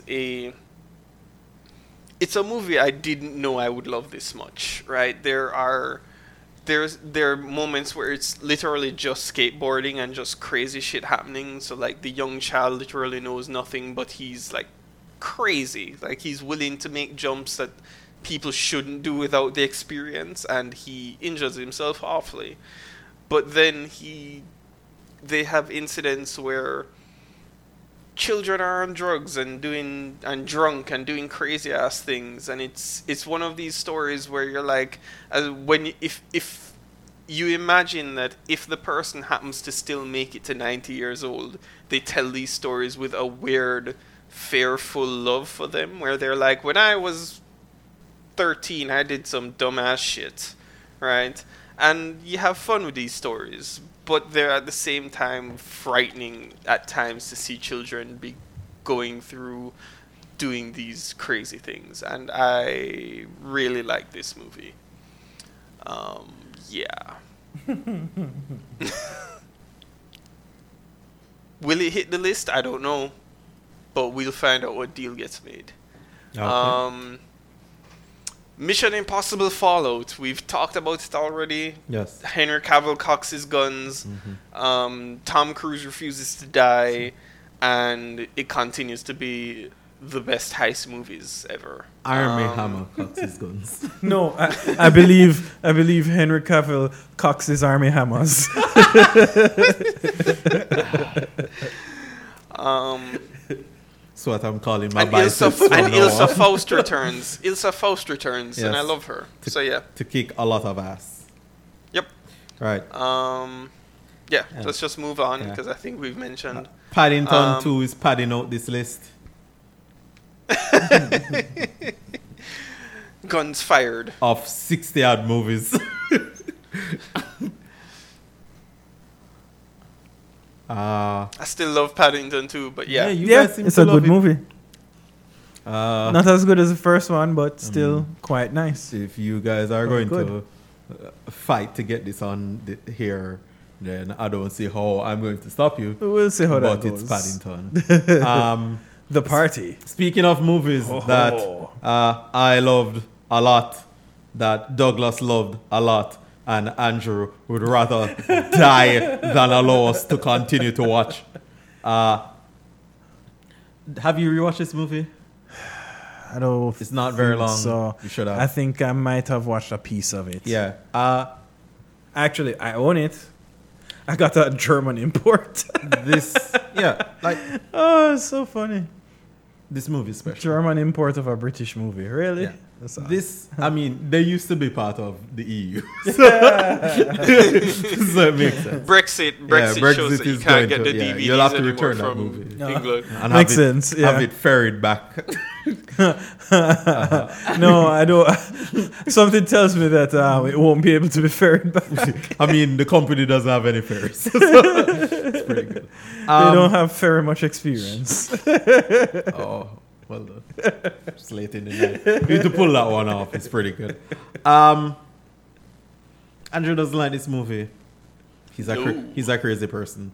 a movie I didn't know I would love this much, right? There are moments where it's literally just skateboarding and just crazy shit happening. So like the young child literally knows nothing, but he's like crazy. Like he's willing to make jumps that people shouldn't do without the experience, and he injures himself awfully. But then they have incidents where children are on drugs and drunk and doing crazy ass things, and it's one of these stories where you're like, if you imagine that if the person happens to still make it to 90 years old, they tell these stories with a weird, fearful love for them, where they're like, when I was 13, I did some dumbass shit, right? And you have fun with these stories. But they're at the same time frightening at times to see children be going through doing these crazy things. And I really like this movie. Yeah. Will it hit the list? I don't know. But we'll find out what deal gets made. Okay. Mission Impossible Fallout. We've talked about it already. Yes. Henry Cavill cocks his guns. Mm-hmm. Tom Cruise refuses to die, and it continues to be the best heist movies ever. Army Hammer cocks his guns. No, I believe Henry Cavill cocks his army hammers. That's what I'm calling my And biceps from now Ilsa on. Faust returns. Ilsa Faust returns, and I Yes. love her. So yeah, To kick a lot of ass. yep. Right. Yeah, Yeah. let's just move on Yeah. because I think we've mentioned. Paddington 2 is padding out this list. Guns fired. Of 60 odd movies. I still love Paddington too, but yeah. you Yeah, guys seem it's to a love good it. movie. Not Not as good as the first one, but still quite nice. if you guys are Very going to fight to get this on here, then I don't see how I'm going to stop you. We'll see how that But goes. it's Paddington. The party. Speaking of movies that I loved a lot, that Douglas loved a lot, and Andrew would rather die than allow us to continue to watch. Have you rewatched this movie? I don't. It's not very think long. So You should have. I think I might have watched a piece of it. Yeah. Actually, I own it. I got a German import. Like Oh, it's so funny. this movie is special. German import of a British movie. Really? Yeah. That's odd. I mean, they used to be part of the EU, so it makes sense. Brexit Brexit shows that you is can't going get the to- yeah, DVDs you'll have to anymore return that from movie. No. England. And Makes have it, sense, yeah. Have it ferried back. No, I don't. Something tells me that it won't be able to be ferried back. I mean, the company doesn't have any ferries. So it's pretty good. They don't have very much experience. Oh, well done. It's late in the night. You need to pull that one off. It's pretty good. Andrew doesn't like this movie. He's a crazy person.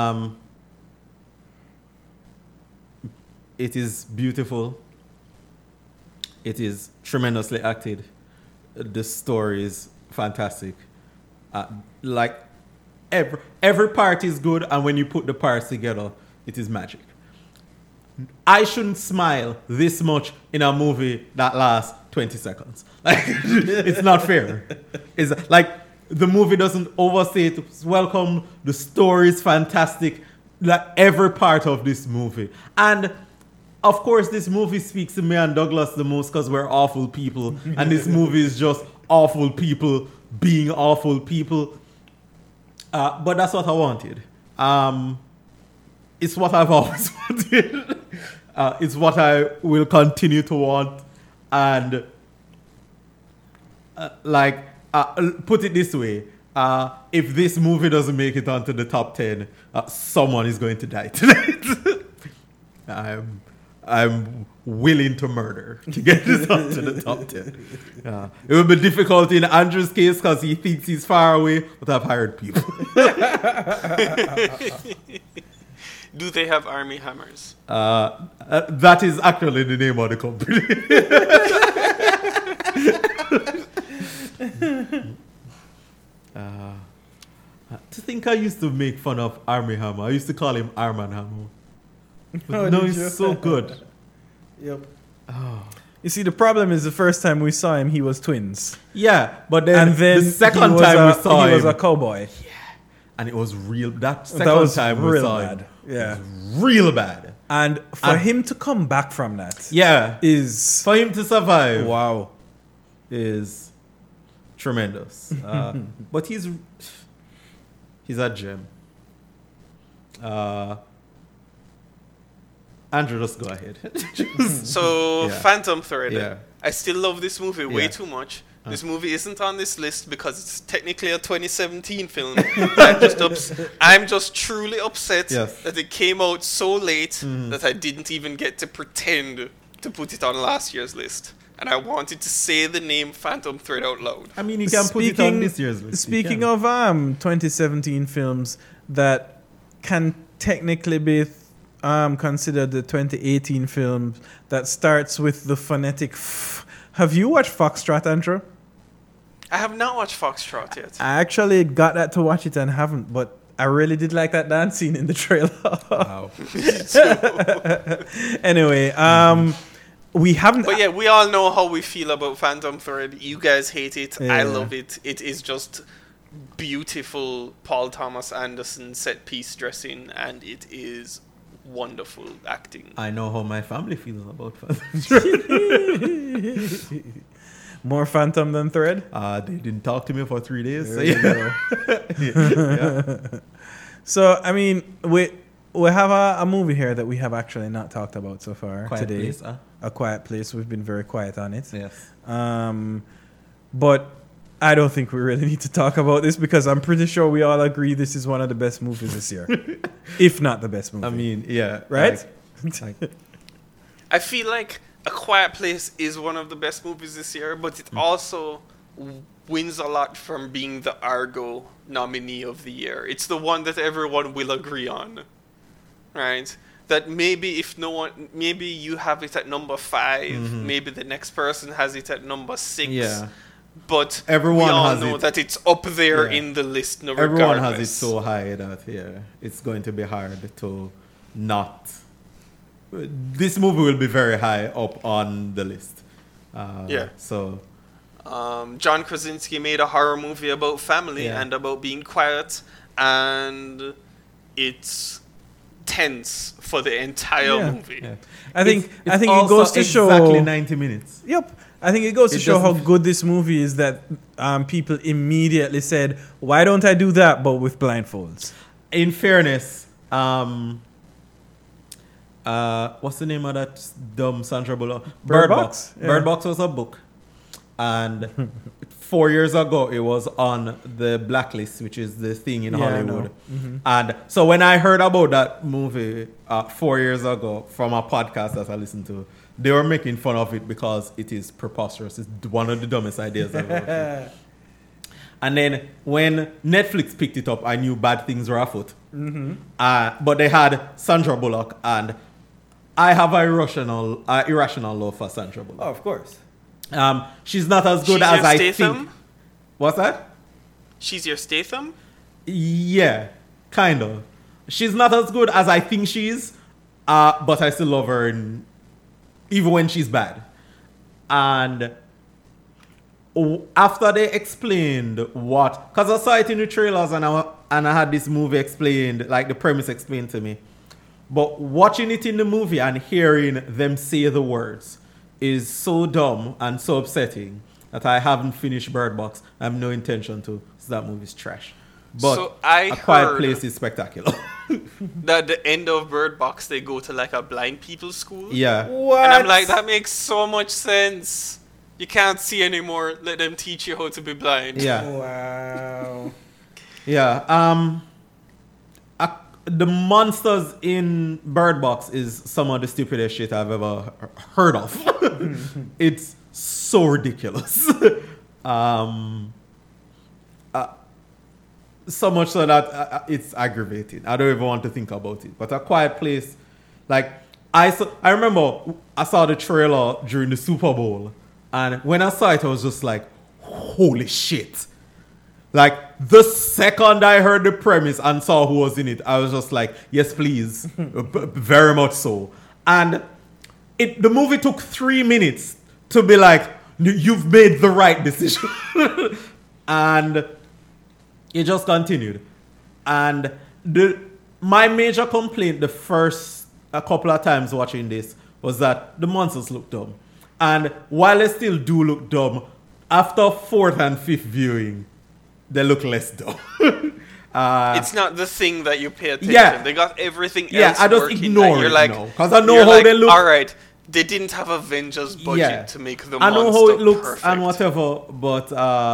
It is beautiful. It is tremendously acted. The story is fantastic. Like every part is good, and when you put the parts together, it is magic. I shouldn't smile this much in a movie that lasts 20 seconds. Like, it's not fair. It's like the movie doesn't overstate. It's welcome. The story is fantastic. Like every part of this movie. And of course, this movie speaks to me and Douglas the most because we're awful people. And this movie is just awful people being awful people. But that's what I wanted. It's what I've always wanted. It's what I will continue to want. And put it this way. If this movie doesn't make it onto the top 10, someone is going to die tonight. I'm willing to murder to get this onto the top 10. It will be difficult in Andrew's case because he thinks he's far away, but I've hired people. Do they have army hammers? That is actually the name of the company. To think I used to make fun of Army Hammer. I used to call him Arman Hammer. But no, he's so good. Yep. You see, the problem is the first time we saw him, he was twins. Yeah, but then, And then the second time we saw him, he was a cowboy. and it was real. That That second was time we real saw bad. him, Yeah. it was real bad. And for And- him to come back from that Yeah, is for him to survive wow. is tremendous. But he's a gem. Andrew, just go ahead. So, Yeah. Phantom Thread. Yeah. I still love this movie way Yeah. too much. This movie isn't on this list because it's technically a 2017 film. I'm just truly upset Yes. that it came out so late that I didn't even get to pretend to put it on last year's list. And I wanted to say the name Phantom Thread out loud. I mean, you can put it on this year's list. Speaking of 2017 films that can technically be considered the 2018 film that starts with the phonetic f. Have you watched Foxtrot, Andrew? I have not watched Foxtrot yet. I actually got that to watch it and haven't, but I really did like that dance scene in the trailer. Wow. Anyway, we haven't. But yeah, we all know how we feel about Phantom Thread. You guys hate it. Yeah. I love it. It is just beautiful Paul Thomas Anderson set piece dressing, and it is wonderful acting. I know how my family feels about Phantom. More Phantom than Thread. They didn't talk to me for 3 days. So, There you go. yeah. So I mean, we have a movie here that we have actually not talked about so far Quiet today. Place, huh? A Quiet Place. We've been very quiet on it. Yes. But I don't think we really need to talk about this because I'm pretty sure we all agree this is one of the best movies this year, if not the best movie. I mean, yeah. Right? Like, I feel like A Quiet Place is one of the best movies this year, but it also wins a lot from being the Argo nominee of the year. It's the one that everyone will agree on, right? That maybe if no one, maybe you have it at number 5, maybe the next person has it at number 6. yeah. But Everyone we all has know it. that it's up there Yeah. in the list, no Everyone has it regardless. so high that, yeah, it's going to be hard to not. This movie will be very high up on the list. Yeah. So, John Krasinski made a horror movie about family Yeah. and about being quiet, and it's tense for the entire Yeah. movie. yeah. I think It's it also goes to show exactly 90 minutes. Yep. I think it goes to It show how doesn't- good this movie is that people immediately said, "Why don't I do that, but with blindfolds?" In fairness, what's the name of that dumb Sandra Bullock? Bird Box? Yeah. Bird Box was a book, and 4 years ago it was on the blacklist, which is the thing in Yeah, I Hollywood. know. Mhm. And so when I heard about that movie 4 years ago from a podcast that I listened to, they were making fun of it because it is preposterous. It's one of the dumbest ideas I've ever heard. And then when Netflix picked it up, I knew bad things were afoot. But they had Sandra Bullock, and I have an irrational love for Sandra Bullock. of course. She's not as good She's as your I Statham? think. What's that? She's your Statham? Yeah, kind of. She's not as good as I think she is, but I still love her, even when she's bad. And after they explained what, because I saw it in the trailers and I had this movie explained, like the premise explained to me. But watching it in the movie and hearing them say the words is so dumb and so upsetting that I haven't finished Bird Box. I have no intention to, so that movie's trash. But So I A Quiet heard- Place is spectacular. That at the end of Bird Box, they go to like a blind people's school. Yeah. What? And I'm like, that makes so much sense. You can't see anymore. Let them teach you how to be blind. Yeah. Wow. Yeah. The monsters in Bird Box is some of the stupidest shit I've ever heard of. It's so ridiculous. So much so that it's aggravating. I don't even want to think about it. But A Quiet Place, like I remember I saw the trailer during the Super Bowl, and when I saw it, I was just like, "Holy shit!" Like the second I heard the premise and saw who was in it, I was just like, "Yes, please," very much so. And the movie took 3 minutes to be like, "You've made the right decision," and it just continued. And my major complaint the first a couple of times watching this was that the monsters look dumb. And while they still do look dumb, after fourth and fifth viewing, they look less dumb. It's not the thing that you pay attention. Yeah. They got everything Yeah, else I just working. ignore and you're it like, now, 'cause I know you're how like, they look. All right, they didn't have Avengers budget Yeah. to make the I know monster how it looks perfect. and whatever, but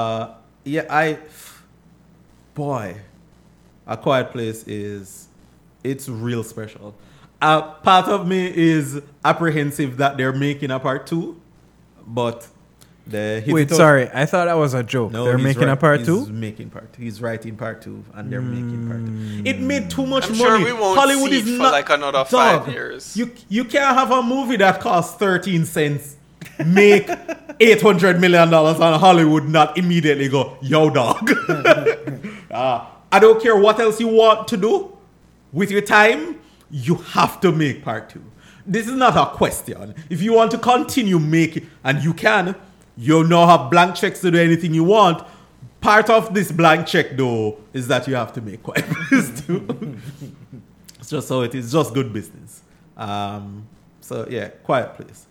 boy, A Quiet Place it's real special. Part of me is apprehensive that they're making a part 2, but Wait, sorry. I thought that was a joke. They're he's making a part he's 2? Making part 2. He's writing part 2, and they're making part 2. It made too much I'm money. sure we won't Hollywood see is it for not like another dog. 5 years. You can't have a movie that costs 13 cents make $800 million and Hollywood not immediately go, yo, dog. I don't care what else you want to do with your time, you have to make part 2. This is not a question. If you want to continue making, and you can, you now have blank checks to do anything you want. Part of this blank check, though, is that you have to make Quiet Place 2. It's just so it is. Just good business. So, yeah, Quiet Place.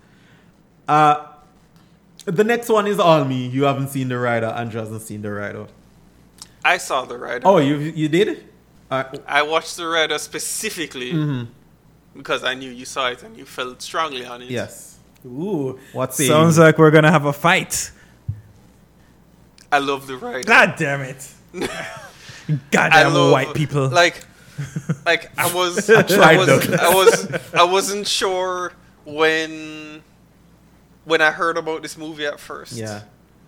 The next one is All Me. You haven't seen The Rider. Andrew hasn't seen The Rider. I saw The Rider. Oh, you did? I watched The Rider specifically because I knew you saw it and you felt strongly on it. Yes. Ooh, What's sounds like we're gonna have a fight. I love The Rider. God damn it! I Goddamn love, white people. Like I was, tried, Douglas. I wasn't sure when I heard about this movie at first. Yeah.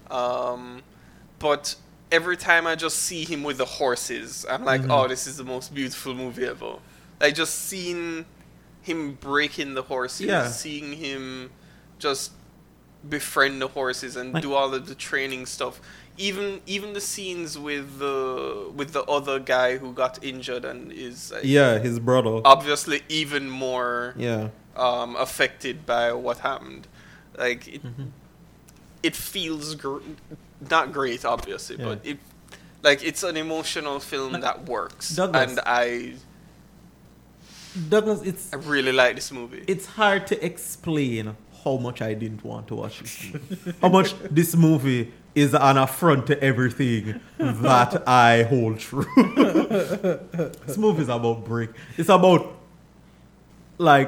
But every time I just see him with the horses, I'm like, oh, this is the most beautiful movie ever. Like, just seeing him breaking the horses, seeing him just befriend the horses and do all of the training stuff. Even the scenes with the other guy who got injured and is his brother, obviously even more affected by what happened. Like it feels not great, obviously, but it's an emotional film that works. Douglas. And Douglas, I really like this movie. It's hard to explain how much I didn't want to watch this movie. How much this movie is an affront to everything that I hold true. This movie is about break. It's about like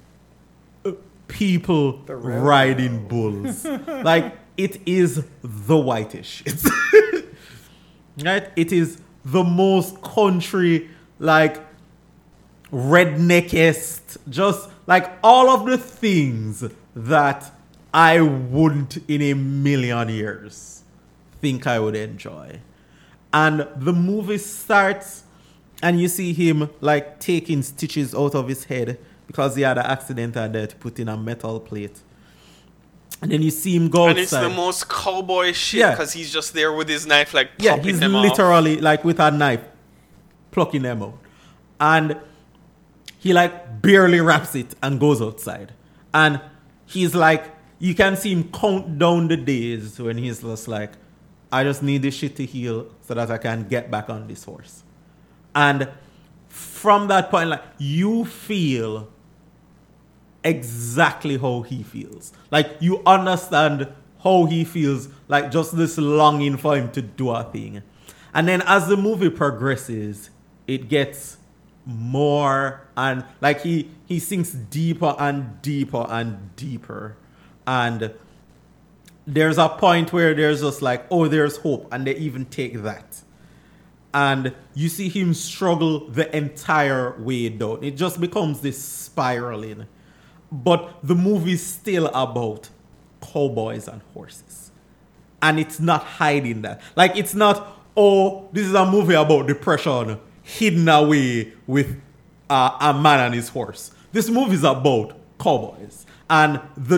people riding bulls. Like, it is the whitish. It's right? It is the most country, like, redneckest, just like all of the things that I wouldn't in a million years think I would enjoy. And the movie starts and you see him like taking stitches out of his head because he had an accident and they had to put in a metal plate. And then you see him go outside. And it's the most cowboy shit because he's just there with his knife, like popping he's them literally off. like with a knife plucking them out. And he like barely wraps it and goes outside. And he's like, you can see him count down the days when he's just like, I just need this shit to heal so that I can get back on this horse. And from that point, like, you feel exactly how he feels. Like, you understand how he feels, like just this longing for him to do a thing. And then as the movie progresses, it gets more and like he sinks deeper and deeper and deeper. And there's a point where there's just like, oh, there's hope, and they even take that. And you see him struggle the entire way down. It just becomes this spiraling. But the movie's still about cowboys and horses. And it's not hiding that. Like, it's not, oh, this is a movie about depression hidden away with a man and his horse. This movie is about cowboys. And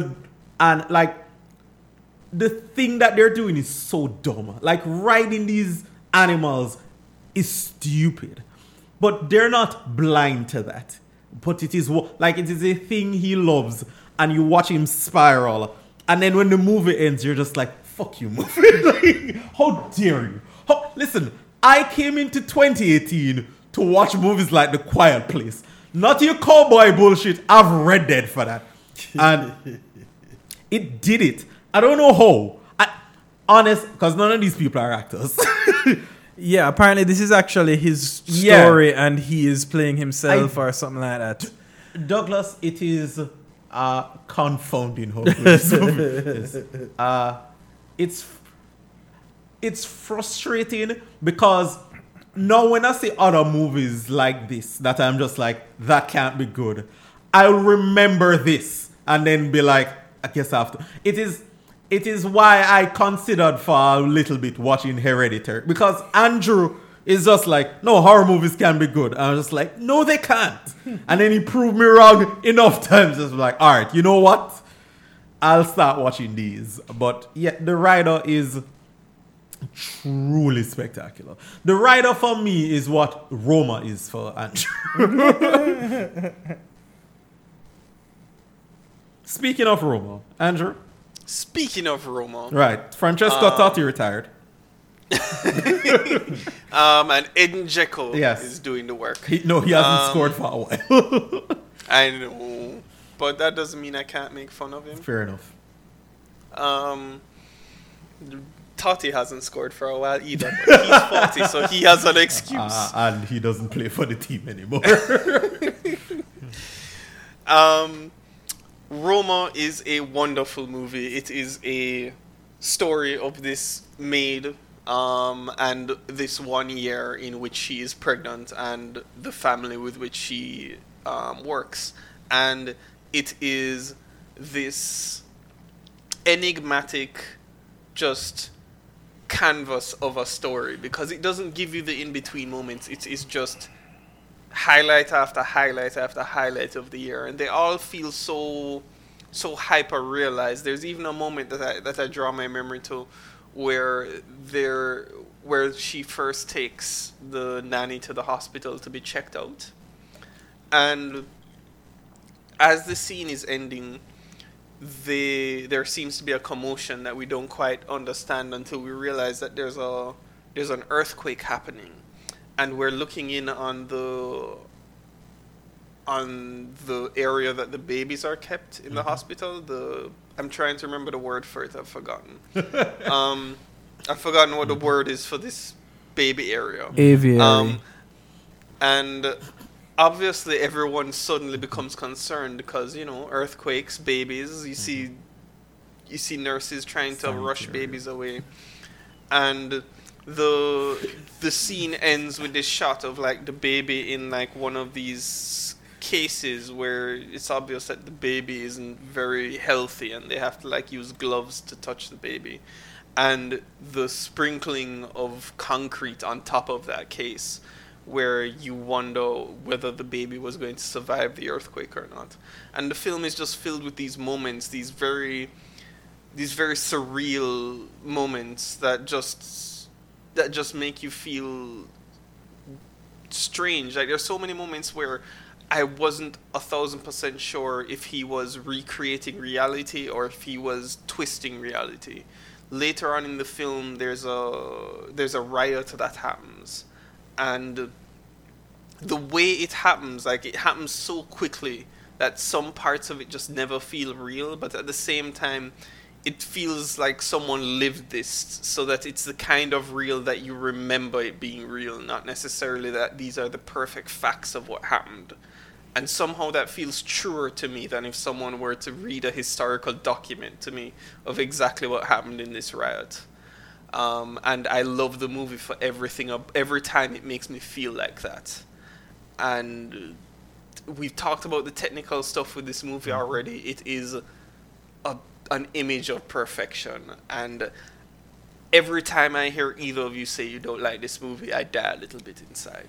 the thing that they're doing is so dumb. Like, riding these animals is stupid. But they're not blind to that. But it is a thing he loves. And you watch him spiral. And then when the movie ends, you're just like, fuck you, movie. Like, how dare you? Listen, I came into 2018 to watch movies like The Quiet Place. Not your cowboy bullshit. I've Red Dead for that. And it did it. I don't know how. Honest, because none of these people are actors. Yeah, apparently this is actually his story and he is playing himself or something like that. Douglas, it is confounding how good this movie is. It's frustrating because now when I see other movies like this that I'm just like, that can't be good, I'll remember this and then be like, I guess I have to. It is why I considered for a little bit watching Hereditary, because Andrew is just like, no, horror movies can be good. And I was just like, no, they can't. And then he proved me wrong enough times. Just like, all right, you know what? I'll start watching these. But yeah, The Rider is truly spectacular. The rider for me is what Roma is for Andrew. Speaking of Roma, Andrew. Speaking of Roma, Right, Francesco Totti retired. and Edin Dzeko Yes. is doing the work. He hasn't scored for a while. I know, but that doesn't mean I can't make fun of him. Fair enough. Totti hasn't scored for a while either. But he's 40, so he has an excuse. And he doesn't play for the team anymore. Roma is a wonderful movie. It is a story of this maid and this 1 year in which she is pregnant and the family with which she works. And it is this enigmatic just canvas of a story because it doesn't give you the in-between moments. It is just highlight after highlight after highlight of the year, and they all feel so hyper realized. There's even a moment that I draw my memory to where she first takes the nanny to the hospital to be checked out, and as the scene is ending, there seems to be a commotion that we don't quite understand until we realize that there's an earthquake happening. And we're looking in on the area that the babies are kept in the hospital. I'm trying to remember the word for it. I've forgotten. I've forgotten what the word is for this baby area. Aviary. And obviously everyone suddenly becomes concerned because, earthquakes, babies. You see nurses trying to rush babies away, and the scene ends with this shot of like the baby in like one of these cases where it's obvious that the baby isn't very healthy and they have to like use gloves to touch the baby, and the sprinkling of concrete on top of that case where you wonder whether the baby was going to survive the earthquake or not. And the film is just filled with these moments, these very surreal moments that just make you feel strange. Like there's so many moments where I wasn't 1,000% sure if he was recreating reality or if he was twisting reality. Later on in the film, there's a riot that happens, and the way it happens, like it happens so quickly that some parts of it just never feel real, but at the same time, it feels like someone lived this, so that it's the kind of real that you remember it being real, not necessarily that these are the perfect facts of what happened. And somehow that feels truer to me than if someone were to read a historical document to me of exactly what happened in this riot. And I love the movie for everything, every time it makes me feel like that. And we've talked about the technical stuff with this movie already. It is an image of perfection, and every time I hear either of you say you don't like this movie, I die a little bit inside.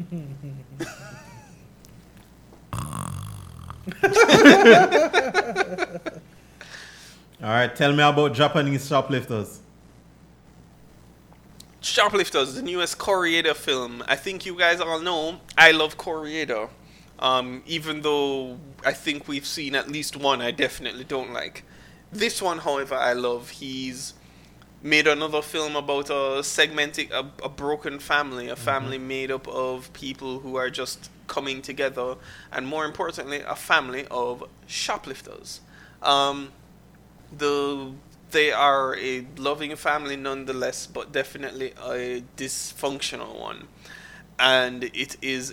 Alright, tell me about Japanese Shoplifters. Shoplifters, the newest Koreeda film. I think you guys all know I love Koreeda. Even though I think we've seen at least one I definitely don't like. This one, however, I love. He's made another film about a broken family, a family made up of people who are just coming together, and more importantly, a family of shoplifters. They are a loving family nonetheless, but definitely a dysfunctional one. And it is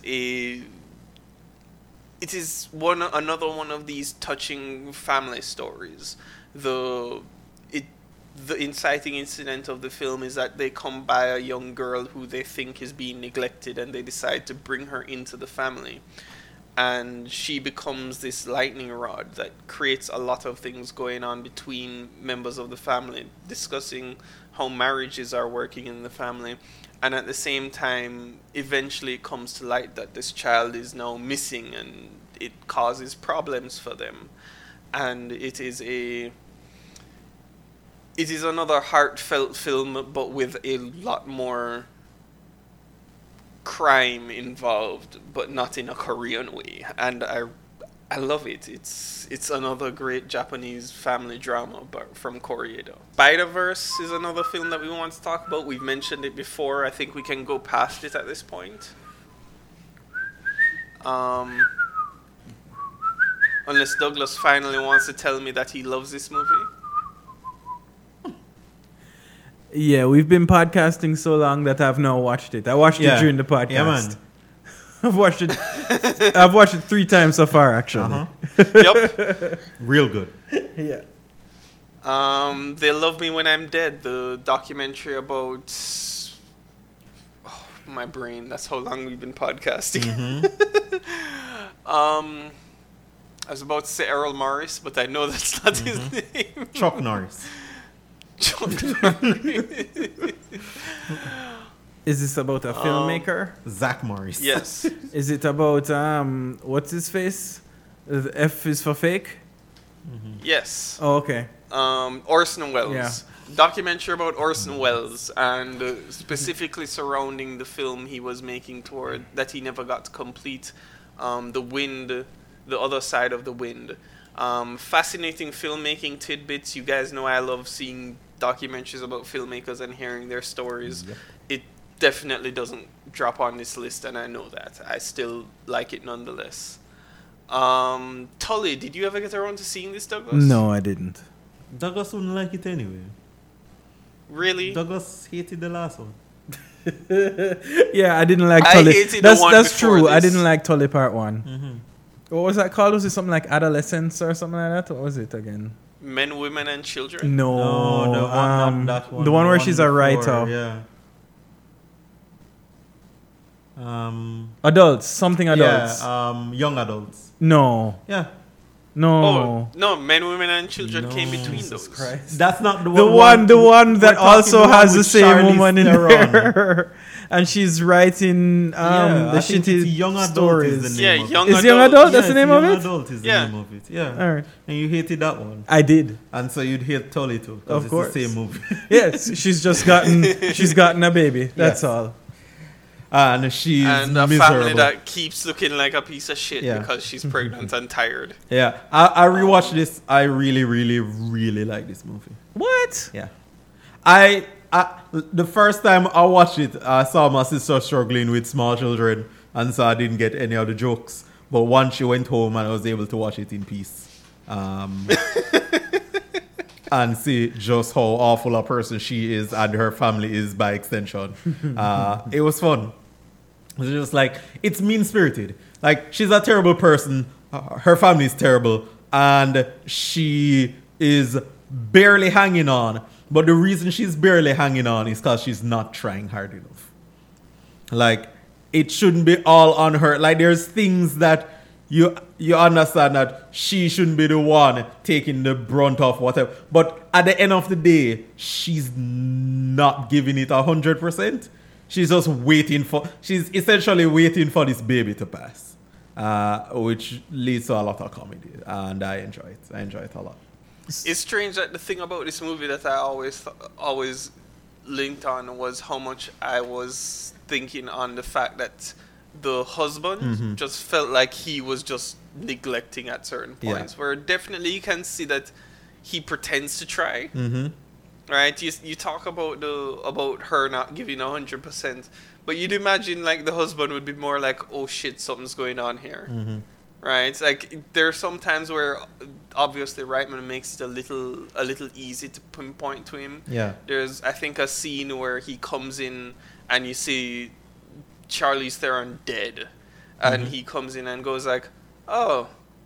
another one of these touching family stories. The inciting incident of the film is that they come by a young girl who they think is being neglected, and they decide to bring her into the family. And she becomes this lightning rod that creates a lot of things going on between members of the family, discussing how marriages are working in the family. And at the same time, eventually it comes to light that this child is now missing, and it causes problems for them. And it it is another heartfelt film, but with a lot more crime involved, but not in a Korean way. And I love it. It's another great Japanese family drama, but from Korea though. Spider-Verse is another film that we want to talk about. We've mentioned it before. I think we can go past it at this point. Unless Douglas finally wants to tell me that he loves this movie. Yeah, we've been podcasting so long that I've now watched it. I watched it during the podcast. Yeah, man. I've watched it. I've watched it 3 times so far, actually. Yep. Real good. Yeah. They Love Me When I'm Dead, the documentary about my brain. That's how long we've been podcasting. I was about to say Errol Morris, but I know that's not his name. Chuck Norris. Chuck Norris. Is this about a filmmaker? Zach Morris. Yes. Is it about what's his face? The F is for fake? Yes. Oh, okay. Orson Welles. Yeah. Documentary about Orson Welles, and specifically surrounding the film he was making toward that he never got to complete, The Wind, The Other Side of the Wind. Fascinating filmmaking tidbits. You guys know I love seeing documentaries about filmmakers and hearing their stories. Yep. It definitely doesn't drop on this list, and I know that. I still like it nonetheless. Tully, did you ever get around to seeing this, Douglas? No, I didn't. Douglas wouldn't like it anyway. Really? Douglas hated the last one. Yeah, I didn't like I Tully. hated the one That's before true. I this. didn't like Tully Part 1. What was that called? Was it something like Adolescence or something like that? What was it again? Men, Women, and Children? No, the one, not that one. the one where she's a before, writer. Yeah. Adults, something adults. Yeah, young adults. No, Yeah. no. Oh, no, Men, Women, and Children came between Jesus those. Christ. That's not the The one. one that talking also the one has the with same Charlize woman in Theron. there, and she's writing the I think shitty it's Young Adult stories. is the Yeah, name of Young it. Is Young Adult? That's the name of Young it? Adult is the Yeah. name of it. Yeah. All right, And you hated that one. I did. And so you'd hate Tully too. 'Cause Of it's course. the same movie. Yes, she's just gotten a baby. That's Yes. all. And she's And a miserable. family that keeps looking like a piece of shit Yeah. because she's pregnant and tired. Yeah. I rewatched this. I really, really, really like this movie. What? Yeah. I the first time I watched it, I saw my sister struggling with small children, and so I didn't get any of the jokes. But once she went home, and I was able to watch it in peace, and see just how awful a person she is and her family is by extension. It was fun. It was just like, it's mean-spirited. Like, she's a terrible person. Her family is terrible, and she is barely hanging on. But the reason she's barely hanging on is because she's not trying hard enough. Like, it shouldn't be all on her. Like, there's things that you understand that she shouldn't be the one taking the brunt of whatever. But at the end of the day, she's not giving it 100%. She's just she's essentially waiting for this baby to pass. Which leads to a lot of comedy. And I enjoy it. I enjoy it a lot. It's strange that the thing about this movie that I always linked on was how much I was thinking on the fact that the husband just felt like he was just neglecting at certain points. Yeah. Where definitely you can see that he pretends to try. Right? You talk about her not giving 100%, but you'd imagine like the husband would be more like, oh shit, something's going on here. Right? Like there are some times where obviously Reitman makes it a little easy to pinpoint to him. Yeah. There's I think a scene where he comes in and you see Charlize Theron dead, and he comes in and goes like, "Oh,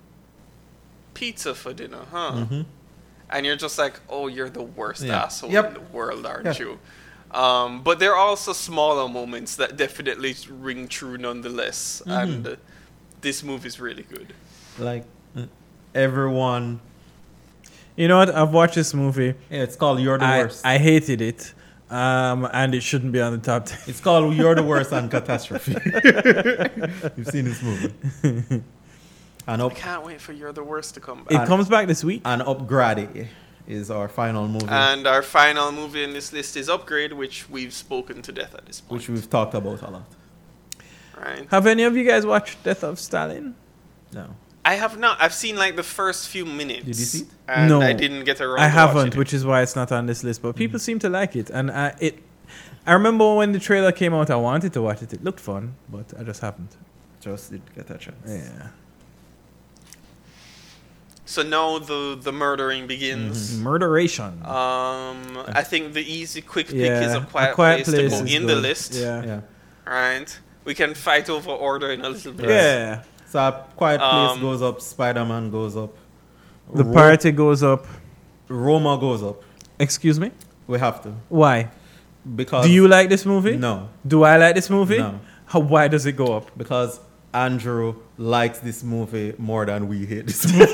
pizza for dinner, huh?" And you're just like, "Oh, you're the worst asshole in the world, aren't you?" But there are also smaller moments that definitely ring true nonetheless, and this movie's really good. Like, everyone... You know what? I've watched this movie. Yeah, it's called You're the Worst. I hated it. And it shouldn't be on the top 10. It's called You're the Worst and Catastrophe. You've seen this movie. And I can't wait for You're the Worst to come back. It comes back this week. And Upgrade. is our final movie, And our final movie in this list is Upgrade, which we've spoken to death at this point. which we've talked about a lot. Right? Have any of you guys watched Death of Stalin? No. I have not. I've seen like the first few minutes. Did you see it? And No. I didn't get around I to haven't, watching it. which is why it's not on this list. But people seem to like it, and I remember when the trailer came out, I wanted to watch it. It looked fun, but I just haven't. Just did get a chance. Yeah. So now the murdering begins. Murderation. I think the easy, quick pick Yeah, is a A quiet, Quiet place, to Place go is in the good. list. Yeah. Yeah. Right? We can fight over order in a little bit. Yeah. So A Quiet Place Um, goes up, Spider-Man goes up, The party goes up. Roma goes up. Excuse me? We have to. Why? Because Do you like this movie? No. Do I like this movie? No. Why does it go up? Because Andrew likes this movie more than we hate this movie.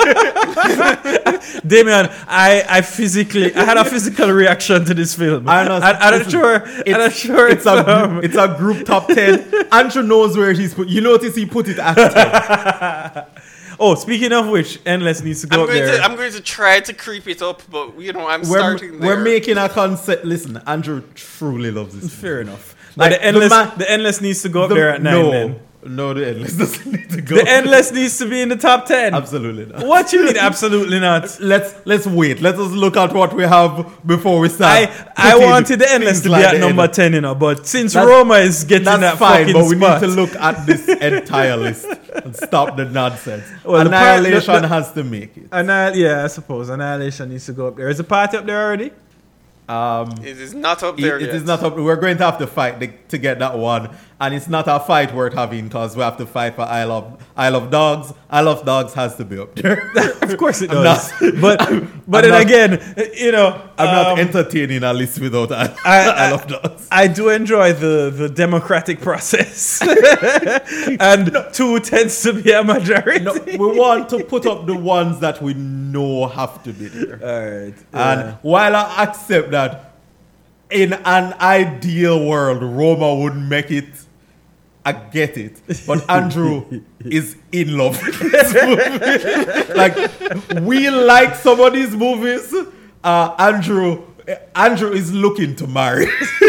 Damien, I had a physical reaction to this film. I know. I'm not Listen, sure. I'm not sure it's a group top 10. Andrew knows where he's put. You notice he put it at 10. Oh, speaking of which, Endless needs to go up there. I'm going to try to creep it up, but I'm starting there. We're making a concept. Listen, Andrew truly loves this. Fair enough. Like, Like the endless needs to go up there at 9 then. No, the Endless doesn't need to go. The Endless needs to be in the top 10. Absolutely not. What you mean absolutely not? Let's wait. Let us look at what we have before we start. I putting wanted the Endless things to like be at the number Endless. 10, but since That's- Roma is getting That's that fine, fucking but we spot, need to look at this entire list and stop the nonsense. Well, the Annihilation part- has to make it. yeah, I suppose Annihilation needs to go up there. Is the party up there already? It is not up there It yet. is not up. We're going to have to fight to get that one, and it's not a fight worth having because we have to fight for Isle of Dogs. Isle of Dogs has to be up there. Of course it I'm does. but I'm then not- again, I'm not entertaining a list without Isle of Dogs. I do enjoy the democratic process, and 2 tends to be a majority. No, we want to put up the ones that we know have to be there. All right. And while I accept that in an ideal world, Roma wouldn't make it, I get it. But Andrew is in love with this movie. Like, we like some of these movies. Andrew is looking to marry.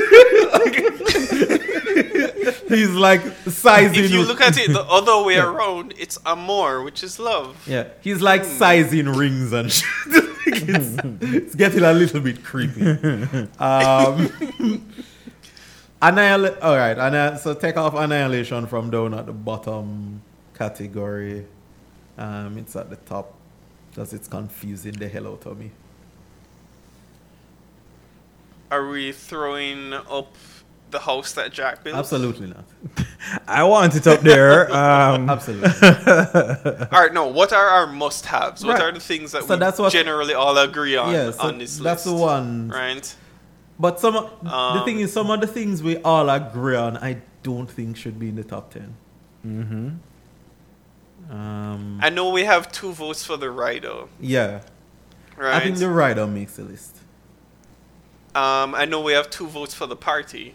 He's like sizing. If you look at it the other way around, it's amour, which is love. Yeah, he's like sizing rings and shit. it's getting a little bit creepy. Alright, so take off Annihilation from down at the bottom category. It's at the top because it's confusing the hell out of me. Are we throwing up the house that Jack built? Absolutely not. I want it up there. Absolutely. All right, no. What are our must-haves? What Right. are the things that So we that's what- generally all agree on Yeah, so on this that's list? the one. Right. But the thing is, some of the things we all agree on, I don't think should be in the top 10. I know we have 2 votes for the Rider. Yeah. Right. I think the Rider makes the list. I know we have 2 votes for the Party.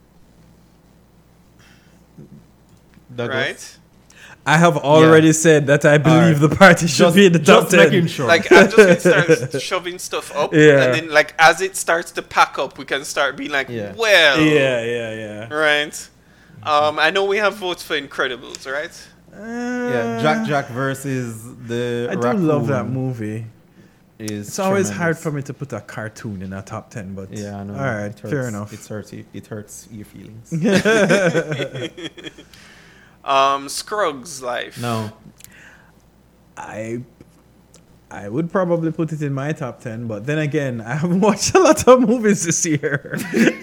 Douglas? Right. I have already said that I believe the party should be in the top 10. making sure. Like I'm just gonna start shoving stuff up, Yeah. and then like as it starts to pack up, we can start being like, Yeah. well, Yeah. right. I know we have votes for Incredibles, right? Yeah, Jack versus the I do raccoon love that movie. Is It's always tremendous. hard for me to put a cartoon in a top 10, but Yeah, I know. all right, It hurts. fair enough. It hurts your feelings. Scruggs Life. No, I would probably put it in my top 10, but then again, I haven't watched a lot of movies this year.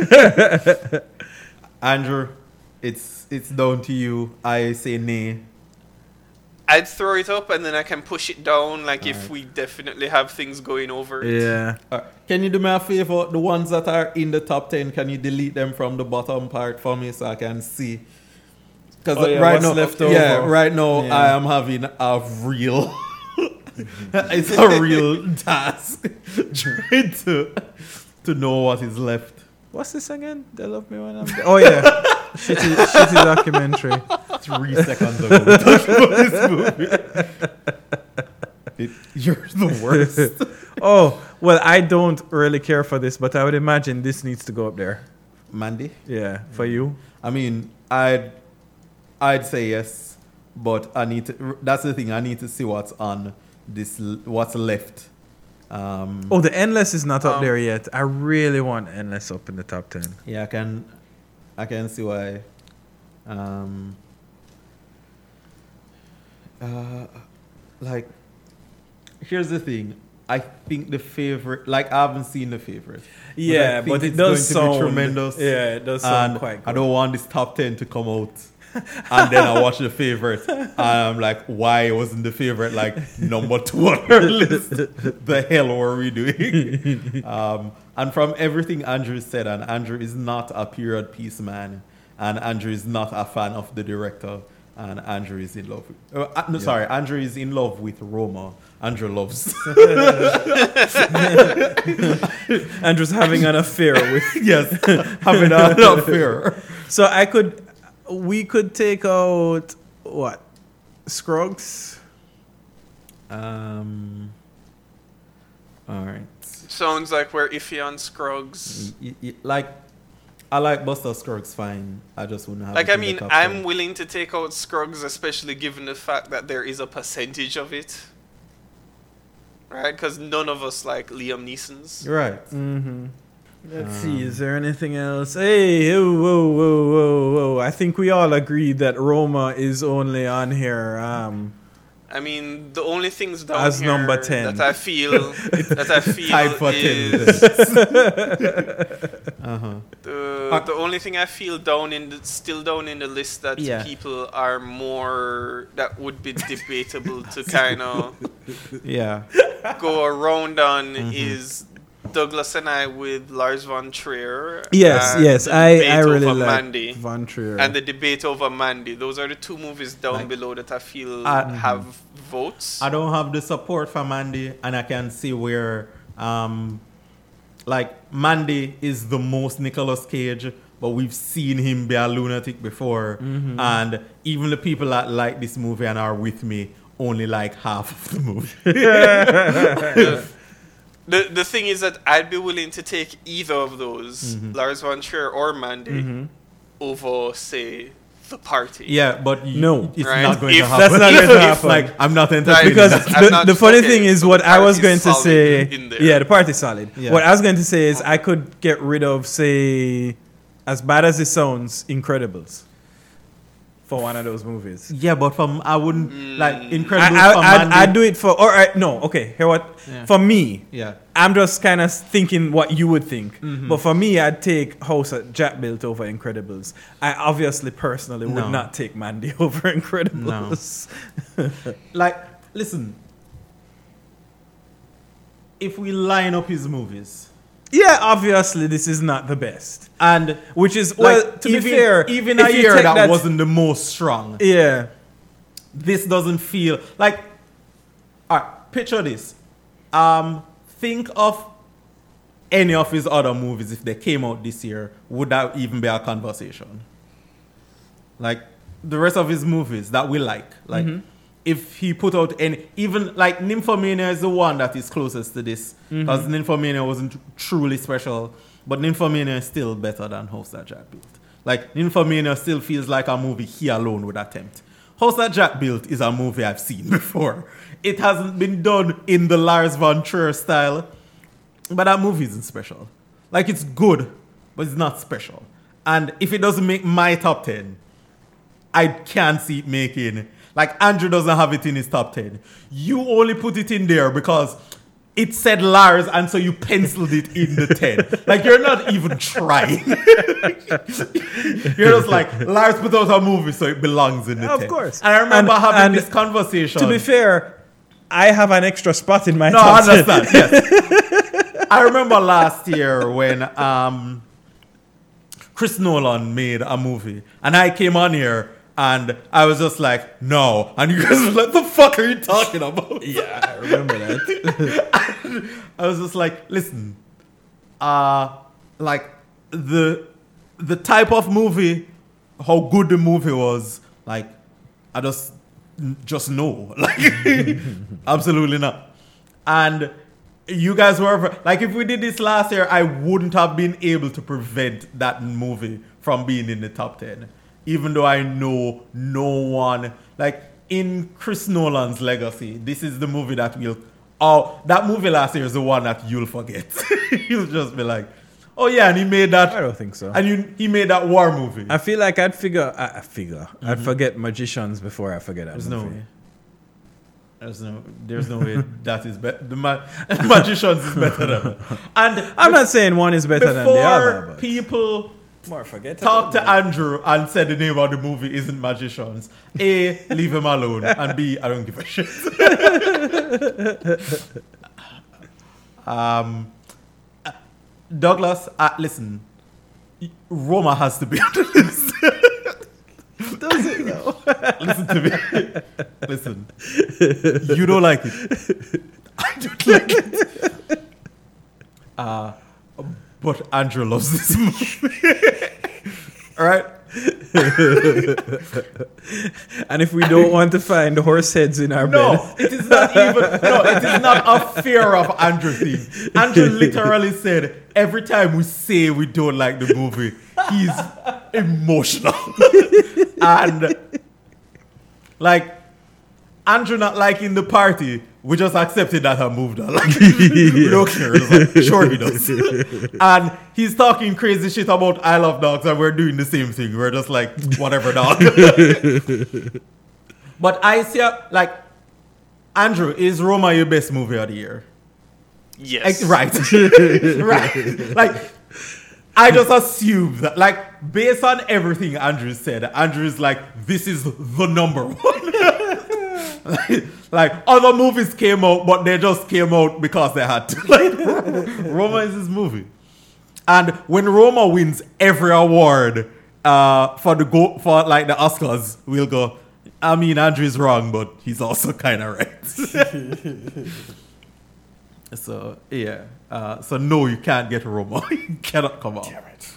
Andrew, it's down to you. I say nay. I'd throw it up and then I can push it down, like if Alright. we definitely have things going over it. Yeah. Can you do me a favor? The ones that are in the top 10, can you delete them from the bottom part for me so I can see? Because right what's now, left yeah, over. right now Yeah. I am having a real, it's a real task trying to know what is left. What's this again? They love me when I'm dead. Oh yeah, shitty documentary. 3 seconds ago, we talked about this movie. You're the worst. Oh, well, I don't really care for this, but I would imagine this needs to go up there. Mandy? Yeah, for you. I mean, I'd say yes, but I need to. That's the thing. I need to see what's on this. What's left. Oh, the Endless is not up there yet. I really want Endless up in the top 10. Yeah, I can see why. Like, here's the thing. I think the favorite. Like, I haven't seen the favorite. Yeah, I think but it it's does going to be sound tremendous. Yeah, it does sound And quite good. I don't want this top 10 to come out. And then I watch the favorite. And I'm like, why wasn't the favorite like number 2 on our list? The hell were we doing? And from everything Andrew said, and Andrew is not a period piece man, and Andrew is not a fan of the director, and Andrew is in love with... Sorry, Andrew is in love with Roma. Andrew loves... Andrew's having an affair with... yes, having an affair. So we could take out what? Scruggs? All right. Sounds like we're iffy on Scruggs. Like, I like Buster Scruggs fine. I just wouldn't have. Like, it I in the mean, top I'm 10. willing to take out Scruggs, especially given the fact that there is a percentage of it. Right? Because none of us like Liam Neeson's. You're right. Mm-hmm. Let's see, is there anything else? Hey, whoa. I think we all agreed that Roma is only on here. I mean, the only things down As here number 10. that I feel Tied for 10. is Uh-huh. the only thing I feel still down in the list that Yeah. people are more that would be debatable to kind of Yeah. go around on is Douglas and I with Lars von Trier. Yes, and yes, the I debate really over like Mandy. Von Trier. And the debate over Mandy. Those are the two movies down below that I feel have votes. I don't have the support for Mandy, and I can see where, like, Mandy is the most Nicolas Cage, but we've seen him be a lunatic before, and even the people that like this movie and are with me only like half of the movie. The thing is that I'd be willing to take either of those, Lars von Trier or Mandy, over, say, The Party. Yeah, but No. it's Right. not going If- to happen. That's not going to It's happen. like, I'm not entertaining Because that. I'm not- the funny okay, thing is so what the I was party's going to solid say. in there. Yeah, the party's solid. Yeah. What I was going to say is I could get rid of, say, as bad as it sounds, Incredibles for one of those movies. Yeah, but I wouldn't like Incredibles for Mandy. I'd do it for. All right, no, okay. Hear what? Yeah. For me, Yeah. I'm just kind of thinking what you would think. But for me, I'd take House that Jack built over Incredibles. I obviously personally would No. not take Mandy over Incredibles. Like, listen. If we line up his movies, Yeah, obviously this is not the best. and Which is, like, well, to be fair, even if a you year take that wasn't the most strong. Yeah. This doesn't feel like. All right, picture this. Think of any of his other movies if they came out this year. Would that even be a conversation? Like the rest of his movies that we like. If he put out any, even like Nymphomania is the one that is closest to this, because Nymphomania wasn't truly special, but Nymphomania is still better than House That Jack Built. Like Nymphomania still feels like a movie he alone would attempt. House That Jack Built is a movie I've seen before. It hasn't been done in the Lars von Trier style, but that movie isn't special. Like, it's good, but it's not special. And if it doesn't make my top 10, I can't see it making. Like, Andrew doesn't have it in his top 10. You only put it in there because it said Lars, and so you penciled it in the 10. Like, you're not even trying. You're just like, Lars put out a movie, so it belongs in the 10. Of course. And I remember having and this conversation. To be fair, I have an extra spot in my No, I top 10. understand. Yes. I remember last year when Chris Nolan made a movie, and I came on here and I was just like, no. And you guys were like, the fuck are you talking about? Yeah, I remember that. I was just like, listen, like the type of movie, how good the movie was, like, I just know, like, absolutely not. And you guys were like, if we did this last year, I wouldn't have been able to prevent that movie from being in the top 10. Even though I know no one, like in Chris Nolan's legacy, this is the movie that that movie last year is the one that you'll forget. You'll just be like, oh yeah, and he made that. I don't think so. And he made that war movie. I feel like I'd I'd forget Magicians before I forget that There's movie. no way. There's no way that is better. Magicians is better than. And I'm not saying one is better than the other. before But people more forget. talk to Andrew and said the name of the movie isn't Magicians, A, leave him alone, and B, I don't give a shit. Douglas, listen, Roma has to be on the list. Does it though? Listen to me. Listen, you don't like it. I don't like it. But Andrew loves this movie. All right. And if we don't want to find horse heads in our No, bed, it is not even. No, it is not a fear of Andrew thing. Andrew literally said every time we say we don't like the movie, he's emotional. And like Andrew not liking the party, we just accepted that and moved on. Like, we don't care. It's like, sure he does. And he's talking crazy shit about I Love Dogs, and we're doing the same thing. We're just like, whatever, dog. But I see, like, Andrew, is Roma your best movie of the year? Yes. Right. Right. Like, I just assume that, like, based on everything Andrew said, Andrew's like, this is the number one. like, other movies came out, but they just came out because they had to. Like, Roma is his movie. And when Roma wins every award for the Oscars, we'll go, I mean, Andrew's wrong, but he's also kind of right. So, yeah. So, no, you can't get Roma. You cannot come out. Damn it.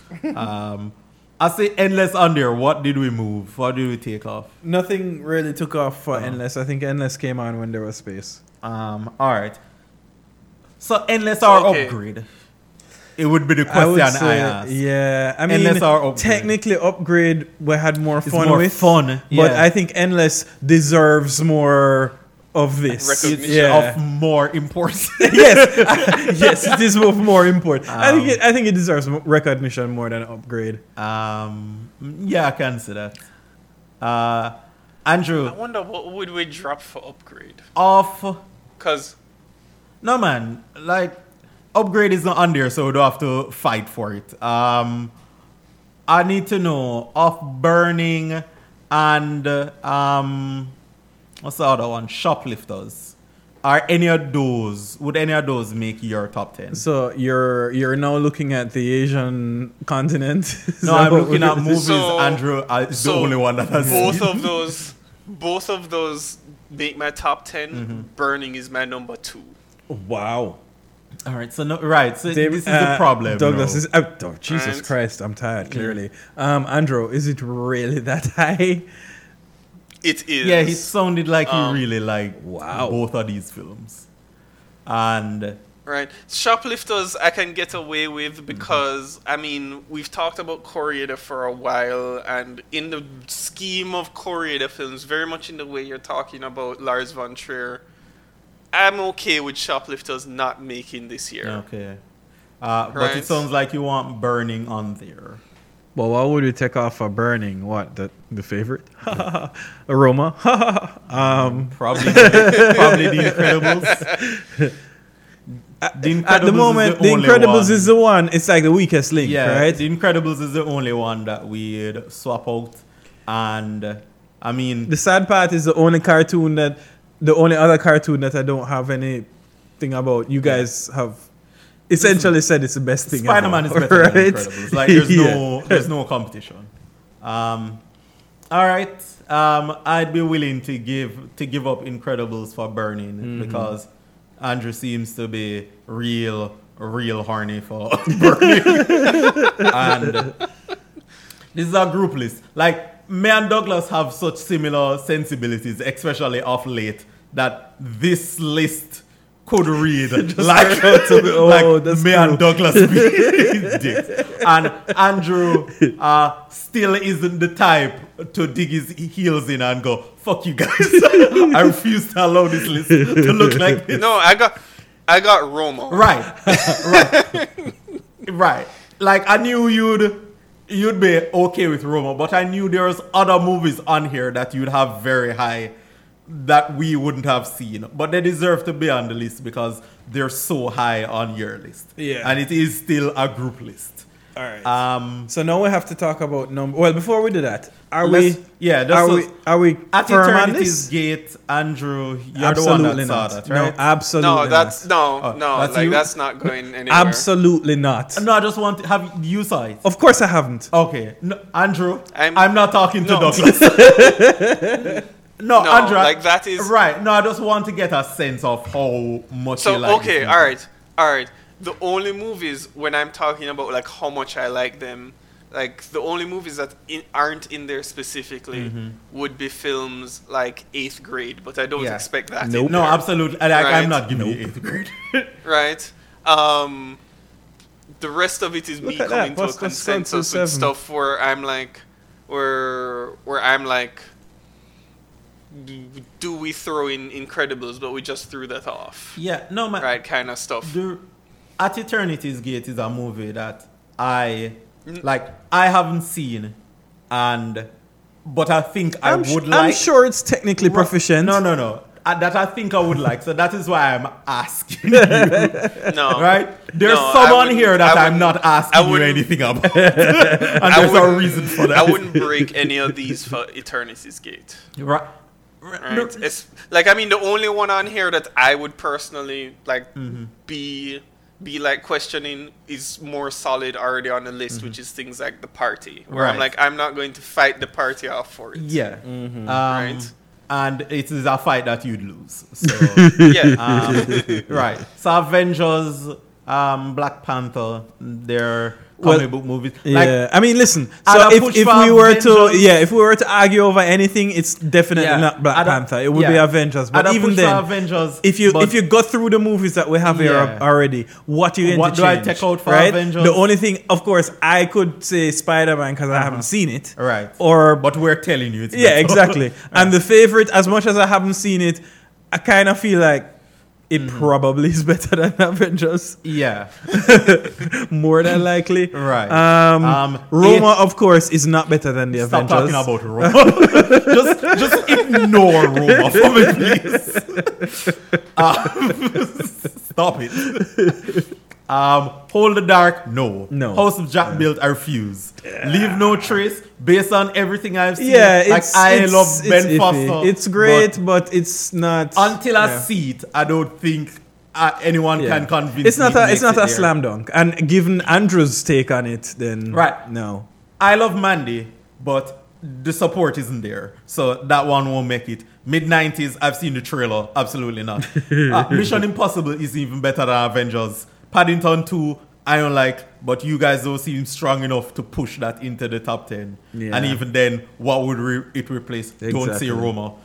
I say Endless on there. What did we move? What did we take off? nothing really took off for Endless. I think Endless came on when there was space. All right. So, Endless or Okay. Upgrade? It would be the I would question I say, asked. yeah. I Endless mean, or Upgrade? technically, Upgrade we had more It's fun more with. fun, But yeah. I think Endless deserves more of this. Recognition. Of more importance. Yes, it is of more import. I think it deserves recognition more than Upgrade. Yeah, I can see that. Andrew, I wonder what would we drop for Upgrade? off. Because No, man. Like, Upgrade is not on there, so we don't have to fight for it. I need to know of Burning and what's the other one? Shoplifters. Would any of those make your top 10? So you're now looking at the Asian continent. Is No, that I'm what looking we're- at movies. So- Andrew is the only one that has both seen. both of those make my top 10. Burning is my number 2. Wow. All right, so this is the problem. Douglas no. is Jesus And- Christ, I'm tired. Clearly, Andrew, is it really that high? It is. Yeah, he sounded like he really liked Wow. both of these films. And Right. Shoplifters I can get away with because, I mean, we've talked about Koreeda for a while, and in the scheme of Koreeda films, very much in the way you're talking about Lars von Trier, I'm okay with Shoplifters not making this year. okay. But Right. it sounds like you want Burning on there. Well, what would we take off for Burning? What the favorite? Aroma. Probably The Incredibles. The Incredibles At the moment, is The only Incredibles one. is the one. It's like the weakest link, Yeah, right? The Incredibles is the only one that we'd swap out. And I mean, The sad part is the only other cartoon that I don't have anything about. You guys have essentially said it's the best thing Spider-Man ever, is better than right? Incredibles. Like there's Yeah. there's no competition. All right. I'd be willing to give up Incredibles for Burning because Andrew seems to be real horny for Burning. And this is a group list. Like me and Douglas have such similar sensibilities, especially of late, that this list could read Just like, learn how to be- oh, like that's me true. and Douglas be dicks. And Andrew still isn't the type to dig his heels in and go, fuck you guys. I refuse to allow this list to look like this. No, I got Roma. Right. Right. Right. Like I knew you'd be okay with Roma, but I knew there was other movies on here that you'd have very high that we wouldn't have seen. But they deserve to be on the list because they're so high on your list. Yeah. And it is still a group list. All right. So now we have to talk about number. Well, before we do that, are Let's- we? yeah, that's Are we At firm on Eternity's this? Gate, Andrew, you're Absolutely the one that not. saw that, No, right? absolutely No, that's not. no, that's like you? that's not going anywhere. Absolutely not. No, I just want to have you saw it. Of course, I haven't. Okay, no, Andrew, I'm- I'm not talking to No. Douglas. No, No, Andrew, like that is right. No, I just want to get a sense of how much So you like okay, this all right. The only movies when I'm talking about like how much I like them, like the only movies that aren't in there specifically would be films like 8th Grade, but I don't Yeah. expect that. Nope. in No, there, absolutely. I'm Right. not giving you 8th grade. right? The rest of it is me Look at coming that, to a Buster consensus Scruggs with is 7. stuff where I'm like, where I'm like, do we throw in Incredibles, but we just threw that off, Yeah, no, man. right? Kind of stuff. At Eternity's Gate is a movie that I haven't seen, but I think I would like. I'm sure it's technically proficient. No. That I think I would like. So that is why I'm asking you. No, Right? There's No, I someone wouldn't- here that I I'm not wouldn't- asking I you wouldn't- anything about. And there's a reason for that. I wouldn't break any of these for Eternity's Gate. Right. Right? It's like, I mean, the only one on here that I would personally like be like questioning is more solid already on the list, which is things like The Party, where I'm Right. like, I'm not going to fight The Party off for it. Yeah. Right. And it is a fight that you'd lose. So, Yeah. right. So Avengers, Black Panther, they're comic book movies. Like, Yeah, I mean, listen. I'd So have pushed if for we were to, Avengers. if we were to argue over anything, it's definitely Yeah. not Black I'd have- Panther. It would be yeah. Avengers. I'd But have even pushed for then, Avengers, if you but- go through the movies that we have here Yeah. already, what do you What do I interchange, take out for right? Avengers? The only thing, of course, I could say Spider-Man because I haven't seen it. Right. Or But we're telling you it's yeah, better. exactly. And the favorite, as much as I haven't seen it, I kind of feel like it probably is better than Avengers, Yeah. more than likely. Right. Roma, of course, is not better than the Stop Avengers. talking about Roma. just ignore Roma for me, please. Stop it. Hold the Dark, no. No. House of Jack built, I refuse. Leave No Trace, based on everything I've seen. Yeah, like I love Ben iffy. Foster. It's great, but it's not. Until I yeah. see it, I don't think anyone Yeah. can convince It's not me. a. it It's makes not it a there. slam dunk. And given Andrew's take on it, then Right. No. I love Mandy, but the support isn't there. So that one won't make it. Mid-90s, I've seen the trailer. Absolutely not. Mission Impossible is even better than Avengers. Paddington 2, I don't like, but you guys don't seem strong enough to push that into the top 10. Yeah. And even then, what would it replace? Don't say Exactly. Roma.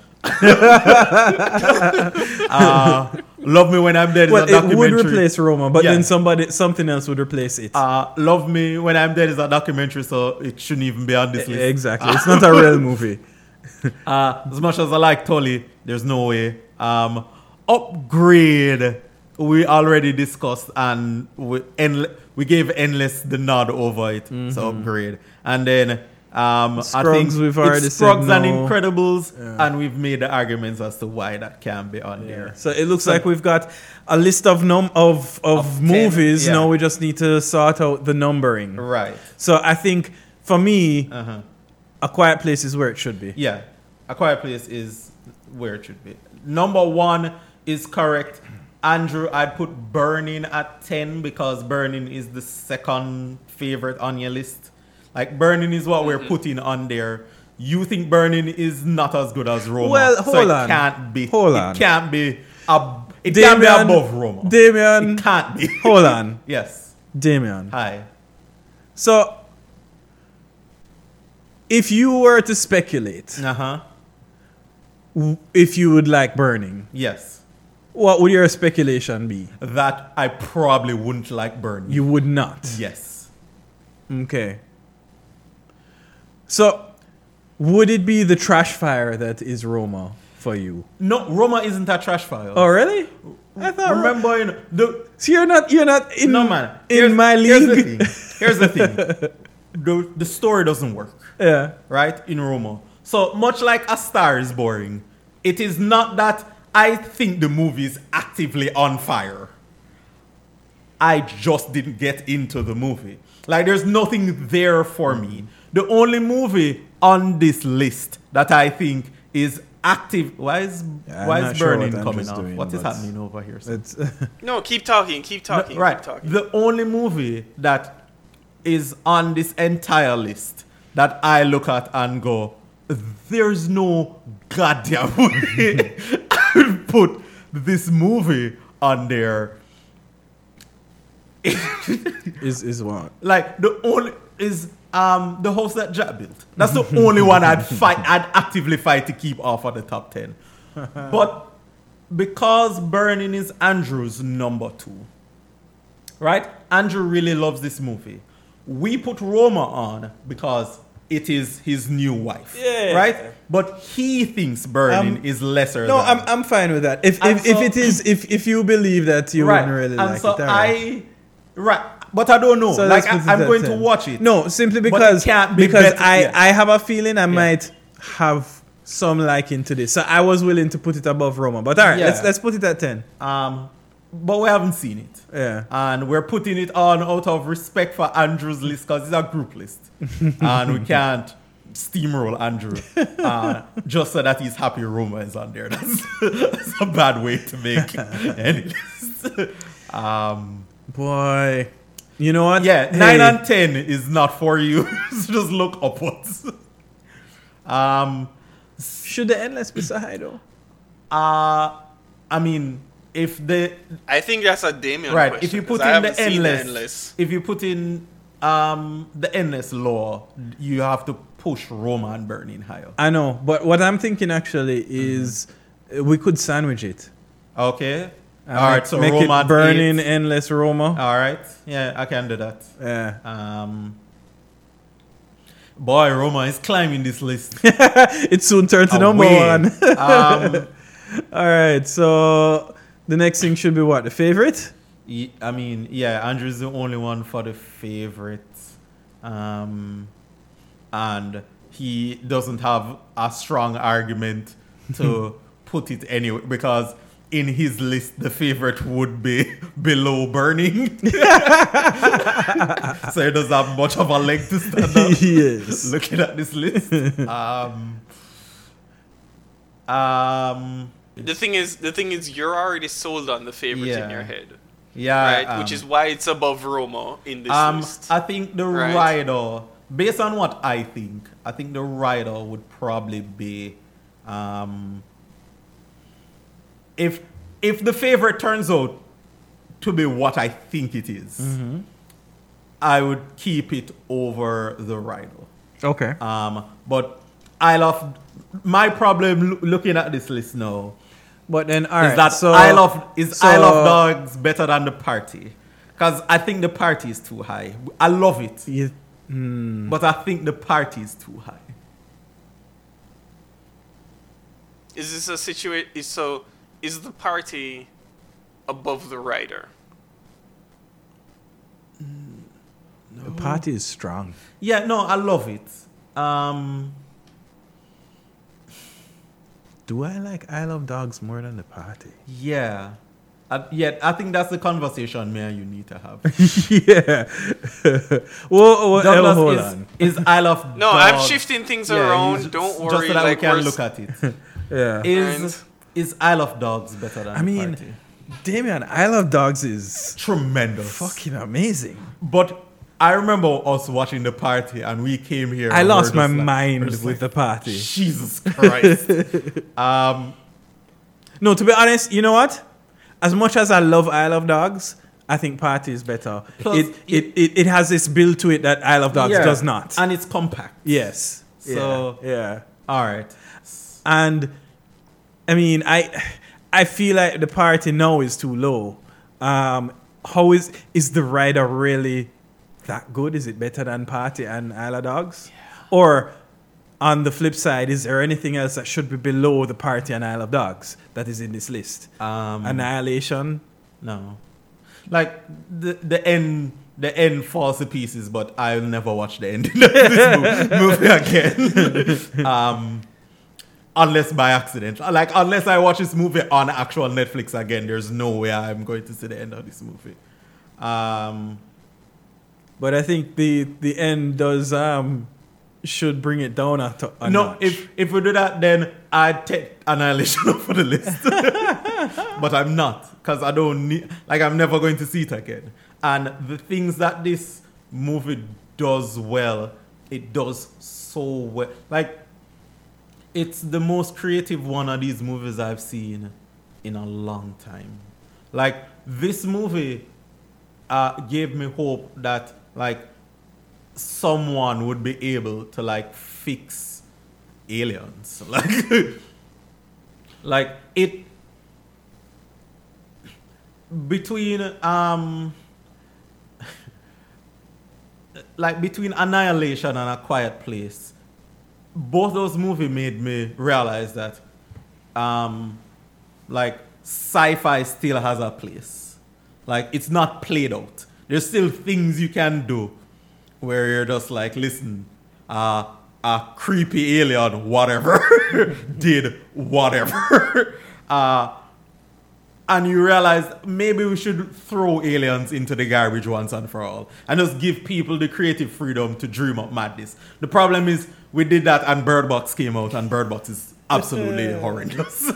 Love Me When I'm Dead Well, is a it would documentary. replace Roma, but Yeah. then something else would replace it. Love Me When I'm Dead is a documentary, so it shouldn't even be on this list. Exactly. It's not a real movie. As much as I like Tully, there's no way. Upgrade, we already discussed, and we gave Endless the nod over it. So Upgrade, and then I think Scruggs, we've already it's Scruggs said and no. Incredibles, and we've made the arguments as to why that can be on there. So it looks like we've got a list of 10, movies. yeah. Now we just need to sort out the numbering. Right. So I think for me, A Quiet Place is where it should be. Yeah. A Quiet Place is where it should be. Number 1 is correct. Andrew, I'd put Burning at 10 because Burning is the second favorite on your list. Like, Burning is what we're putting on there. You think Burning is not as good as Roma. Well, so hold it on. can't be. Hold it on. Can't be. It can't be above Roma. Damien, It can't be. hold on. Yes. Damien. Hi. So, if you were to speculate, Uh-huh. if you would like Burning, Yes. What would your speculation be? that I probably wouldn't like Burning. You would not. Yes. Okay. So, would it be the trash fire that is Roma for you? No, Roma isn't a trash fire. Oh, really? I thought. Remember, So you're not in no man in my league. Here's the thing. The story doesn't work, Yeah. right? In Roma. So much like A Star Is Born, it is not that I think the movie is actively on fire. I just didn't get into the movie. Like there's nothing there for me. The only movie on this list that I think is active. Why is not sure Burning what coming Andrew's off? doing, What is but happening over here? sir? It's No, keep talking. Keep talking. Right. Keep talking. The only movie that is on this entire list that I look at and go, there's no goddamn way I would put this movie on there. is what? Like the only is the house that Jack built. That's the only one I'd actively fight to keep off of the top 10. But because Burning is Andrew's number 2, right? Andrew really loves this movie. We put Roma on because it is his new wife, Yeah. right? But he thinks Burning is lesser. No, than I'm fine with that. If And if so- it is if you believe that you right. wouldn't really and like so it, all right. right. But I don't know. So like let's put it I'm at going 10. to watch it. No, simply But it because can't be because better- I yeah. I have a feeling I might have some liking to this, so I was willing to put it above Roma. But all right, Yeah. let's put it at 10. But we haven't seen it. Yeah. And we're putting it on out of respect for Andrew's list because it's a group list. And we can't steamroll Andrew just so that he's happy Roma is on there. That's a bad way to make any list. Boy, you know what? Yeah, Hey, 9 and 10 is not for you. So just look upwards. should the endless be so high though? I mean, if the I think that's a Damien right, question. if you 'cause put I in the haven't seen endless, if you put in the endless law, you have to push Roma and Burning higher. I know, but what I'm thinking actually is we could sandwich it. Okay. All Make- right. So make Roma it at Burning 8. endless Roma. All right. Yeah, I can do that. Yeah. Boy, Roma is climbing this list. It soon turned to number Away. one. All right, so the next thing should be what? The favorite? I mean, yeah, Andrew's the only one for the favorite. And he doesn't have a strong argument to put it anyway because in his list the favorite would be below Burning. So he doesn't have much of a leg to stand up. Yes. Looking at this list. The thing is, you're already sold on the favorite in Yeah. your head, Yeah. right? Which is why it's above Roma in this list. I think the Right. rider, based on what I think the rider would probably be, if the favorite turns out to be what I think it is, I would keep it over the rider. Okay. But my problem looking at this list now But then, all right. is that so, Isle of so- Dogs better than the party? Because I think the party is too high. I love it, You- but I think the party is too high. Is this a situation? So, is the party above the rider? the party is strong. Yeah, no, I love it. Do I like Isle of Dogs more than the party? Yeah. I think that's the conversation me and you need to have. Yeah. Whoa, Douglas hold on. is Isle of No, Dogs. I'm shifting things Yeah, around. you- Don't just worry. so that Like we can we're look at it. Yeah. Is Isle of Dogs better than I the mean, party? Damien, Isle of Dogs is Tremendous. fucking amazing. But I remember us watching the party and we came here. I and lost we're my just mind we're just with the party. Jesus Christ. No, to be honest, you know what? As much as I love Isle of Dogs, I think Party is better. Plus, It has this build to it that Isle of Dogs Yeah, does not. And it's compact. Yes. So- yeah. All right. And I mean, I feel like the party now is too low. How is the rider really that good? Is it better than Party and Isle of Dogs? Or on the flip side, is there anything else that should be below the Party and Isle of Dogs that is in this list? Annihilation? No. Like the end falls to pieces, but I'll never watch the ending of this movie again. Unless by accident. Like, unless I watch this movie on actual Netflix again, there's no way I'm going to see the end of this movie. But I think the end does should bring it down a No, notch. if we do that, then I'd take Annihilation off of the list. But I'm not, because I don't need, like, I'm never going to see it again. And the things that this movie does well, it does so well. Like, it's the most creative one of these movies I've seen in a long time. Like, this movie gave me hope that, like, someone would be able to, like, fix aliens. Like it between between Annihilation and A Quiet Place, both those movies made me realize that like sci-fi still has a place. Like, it's not played out. There's still things you can do where you're just like, listen, a creepy alien, whatever, did whatever. And you realize maybe we should throw aliens into the garbage once and for all and just give people the creative freedom to dream up madness. The problem is we did that and Bird Box came out, and Bird Box is absolutely horrendous.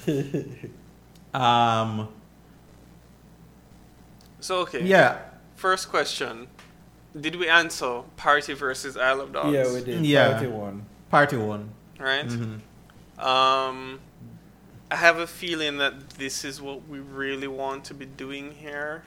So, okay. Yeah. First question. Did we answer Party versus Isle of Dogs? Yeah, we did. Yeah. Party one. Party one. Right? Mhm. I have a feeling that this is what we really want to be doing here.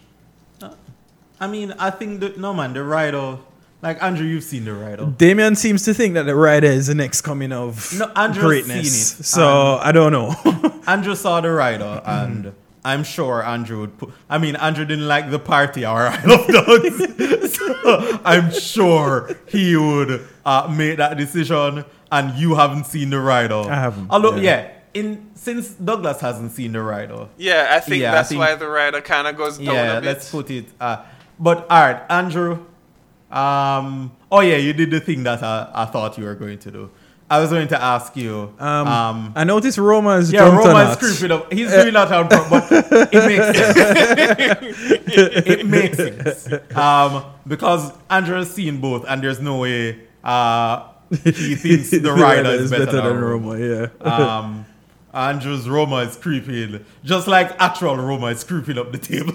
I mean, I think that, no man, the Rider, like, Andrew, you've seen the Rider. Damien seems to think that the rider is the next coming of No, Andrew's greatness. seen it. So I don't know. Andrew saw the Rider, and I'm sure Andrew would put, I mean, Andrew didn't like the Party or Isle of Dogs. So I'm sure he would make that decision, and you haven't seen the Rider. I haven't. Although, Yeah. since Douglas hasn't seen the Rider. Yeah, I think Yeah, I that's think- why the rider kind of goes down Yeah, a bit. let's put it. But all right, Andrew. Oh yeah, you did the thing that I thought you were going to do. I was going to ask you. I noticed Roma's Yeah, jumped on Roma is us. creeping up. He's doing that on purpose, but it makes sense. It makes sense. Because Andrew has seen both, and there's no way he thinks the Rider is better than Roma. Yeah. Andrew's Roma is creeping, just like actual Roma is creeping up the table.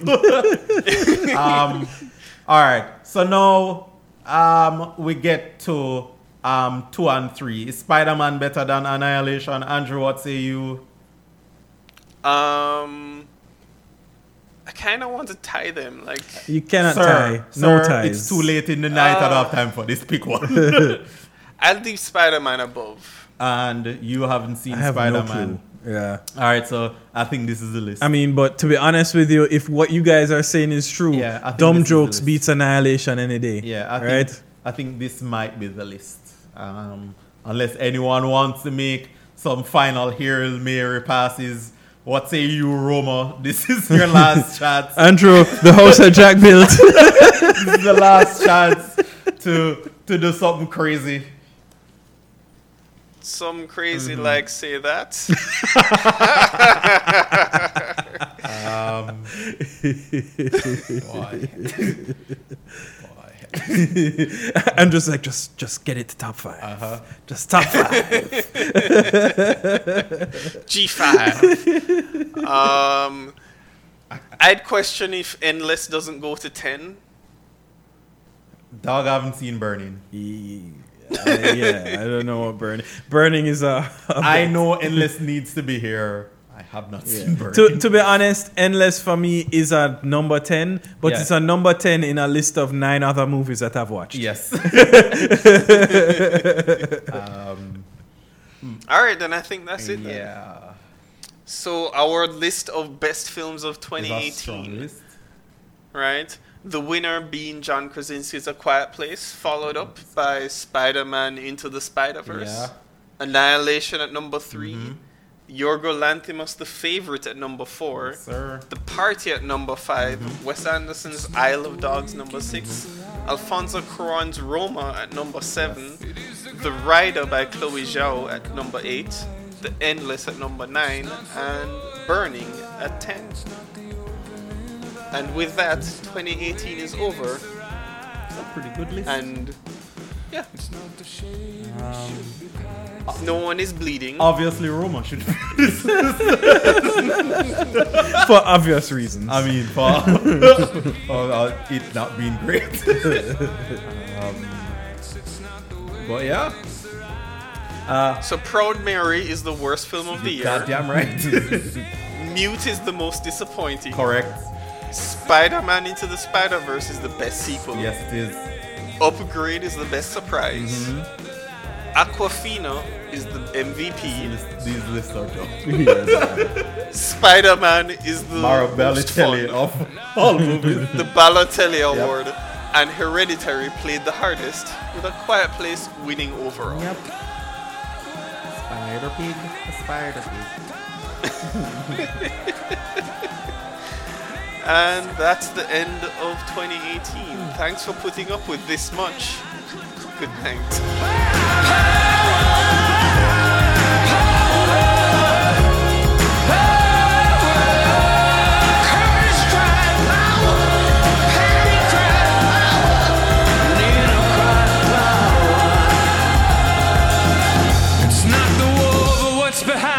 All right, so now we get to 2 and 3. Is Spider-Man better than Annihilation? Andrew, what say you? I kind of want to tie them. Like, You cannot tie. No Sir, ties. it's too late in the night. I don't have time for this. Pick one. I'll leave Spider-Man above. And you haven't seen I have Spider-Man. no clue. Yeah. All right, so I think this is the list. I mean, but to be honest with you, if what you guys are saying is true, Yeah, I think Dumb this is the Jokes list. beats Annihilation any day. Yeah, right? I think this might be the list. Unless anyone wants to make some final Hail Mary passes. What say you, Roma? This is your last chance. Andrew, the house that Jack built. This is the last chance to do something crazy. Some crazy like say that. Andrew's like, just get it to top 5. Just top 5. G5. I'd question if Endless doesn't go to 10. Dog, I haven't seen Burning. Yeah, I don't know what Burning is I know Endless needs to be here. I have not seen Burning. To be honest, Endless for me is a number 10, but Yeah. it's a number 10 in a list of 9 other movies that I've watched. Yes. All right, then I think that's it. Then. Yeah. So our list of best films of Is a strong 2018, list. right? The winner being John Krasinski's A Quiet Place, followed up by Spider-Man Into the Spider-Verse, Yeah. Annihilation at number 3, Mhm. Yorgos Lanthimos' The Favorite at number 4, Yes, sir. The Party at number 5, Wes Anderson's Isle of Dogs number 6, Alfonso Cuarón's Roma at number 7, The Rider by Chloe Zhao at number 8, The Endless at number 9, and Burning at 10. And with that, 2018 is over, It's a pretty good list. and yeah, Um, no one is bleeding. obviously, Roma should be For obvious reasons. I mean, for it not being great. But yeah. So Proud Mary is the worst film of the year. Goddamn right. Mute is the most disappointing. Correct. Spider-Man Into the Spider-Verse is the best sequel. Yes, it is. Upgrade is the best surprise. Aquafina is the MVP. These lists are tough. Spider-Man is the Mara most Balotelli fun. of all movies. The Balotelli Award. And Hereditary played the hardest, with A Quiet Place winning overall. Yep. Spider Pig. Spider Pig. And that's the end of 2018. Thanks for putting up with this much. Good night. It's not the war, but what's behind.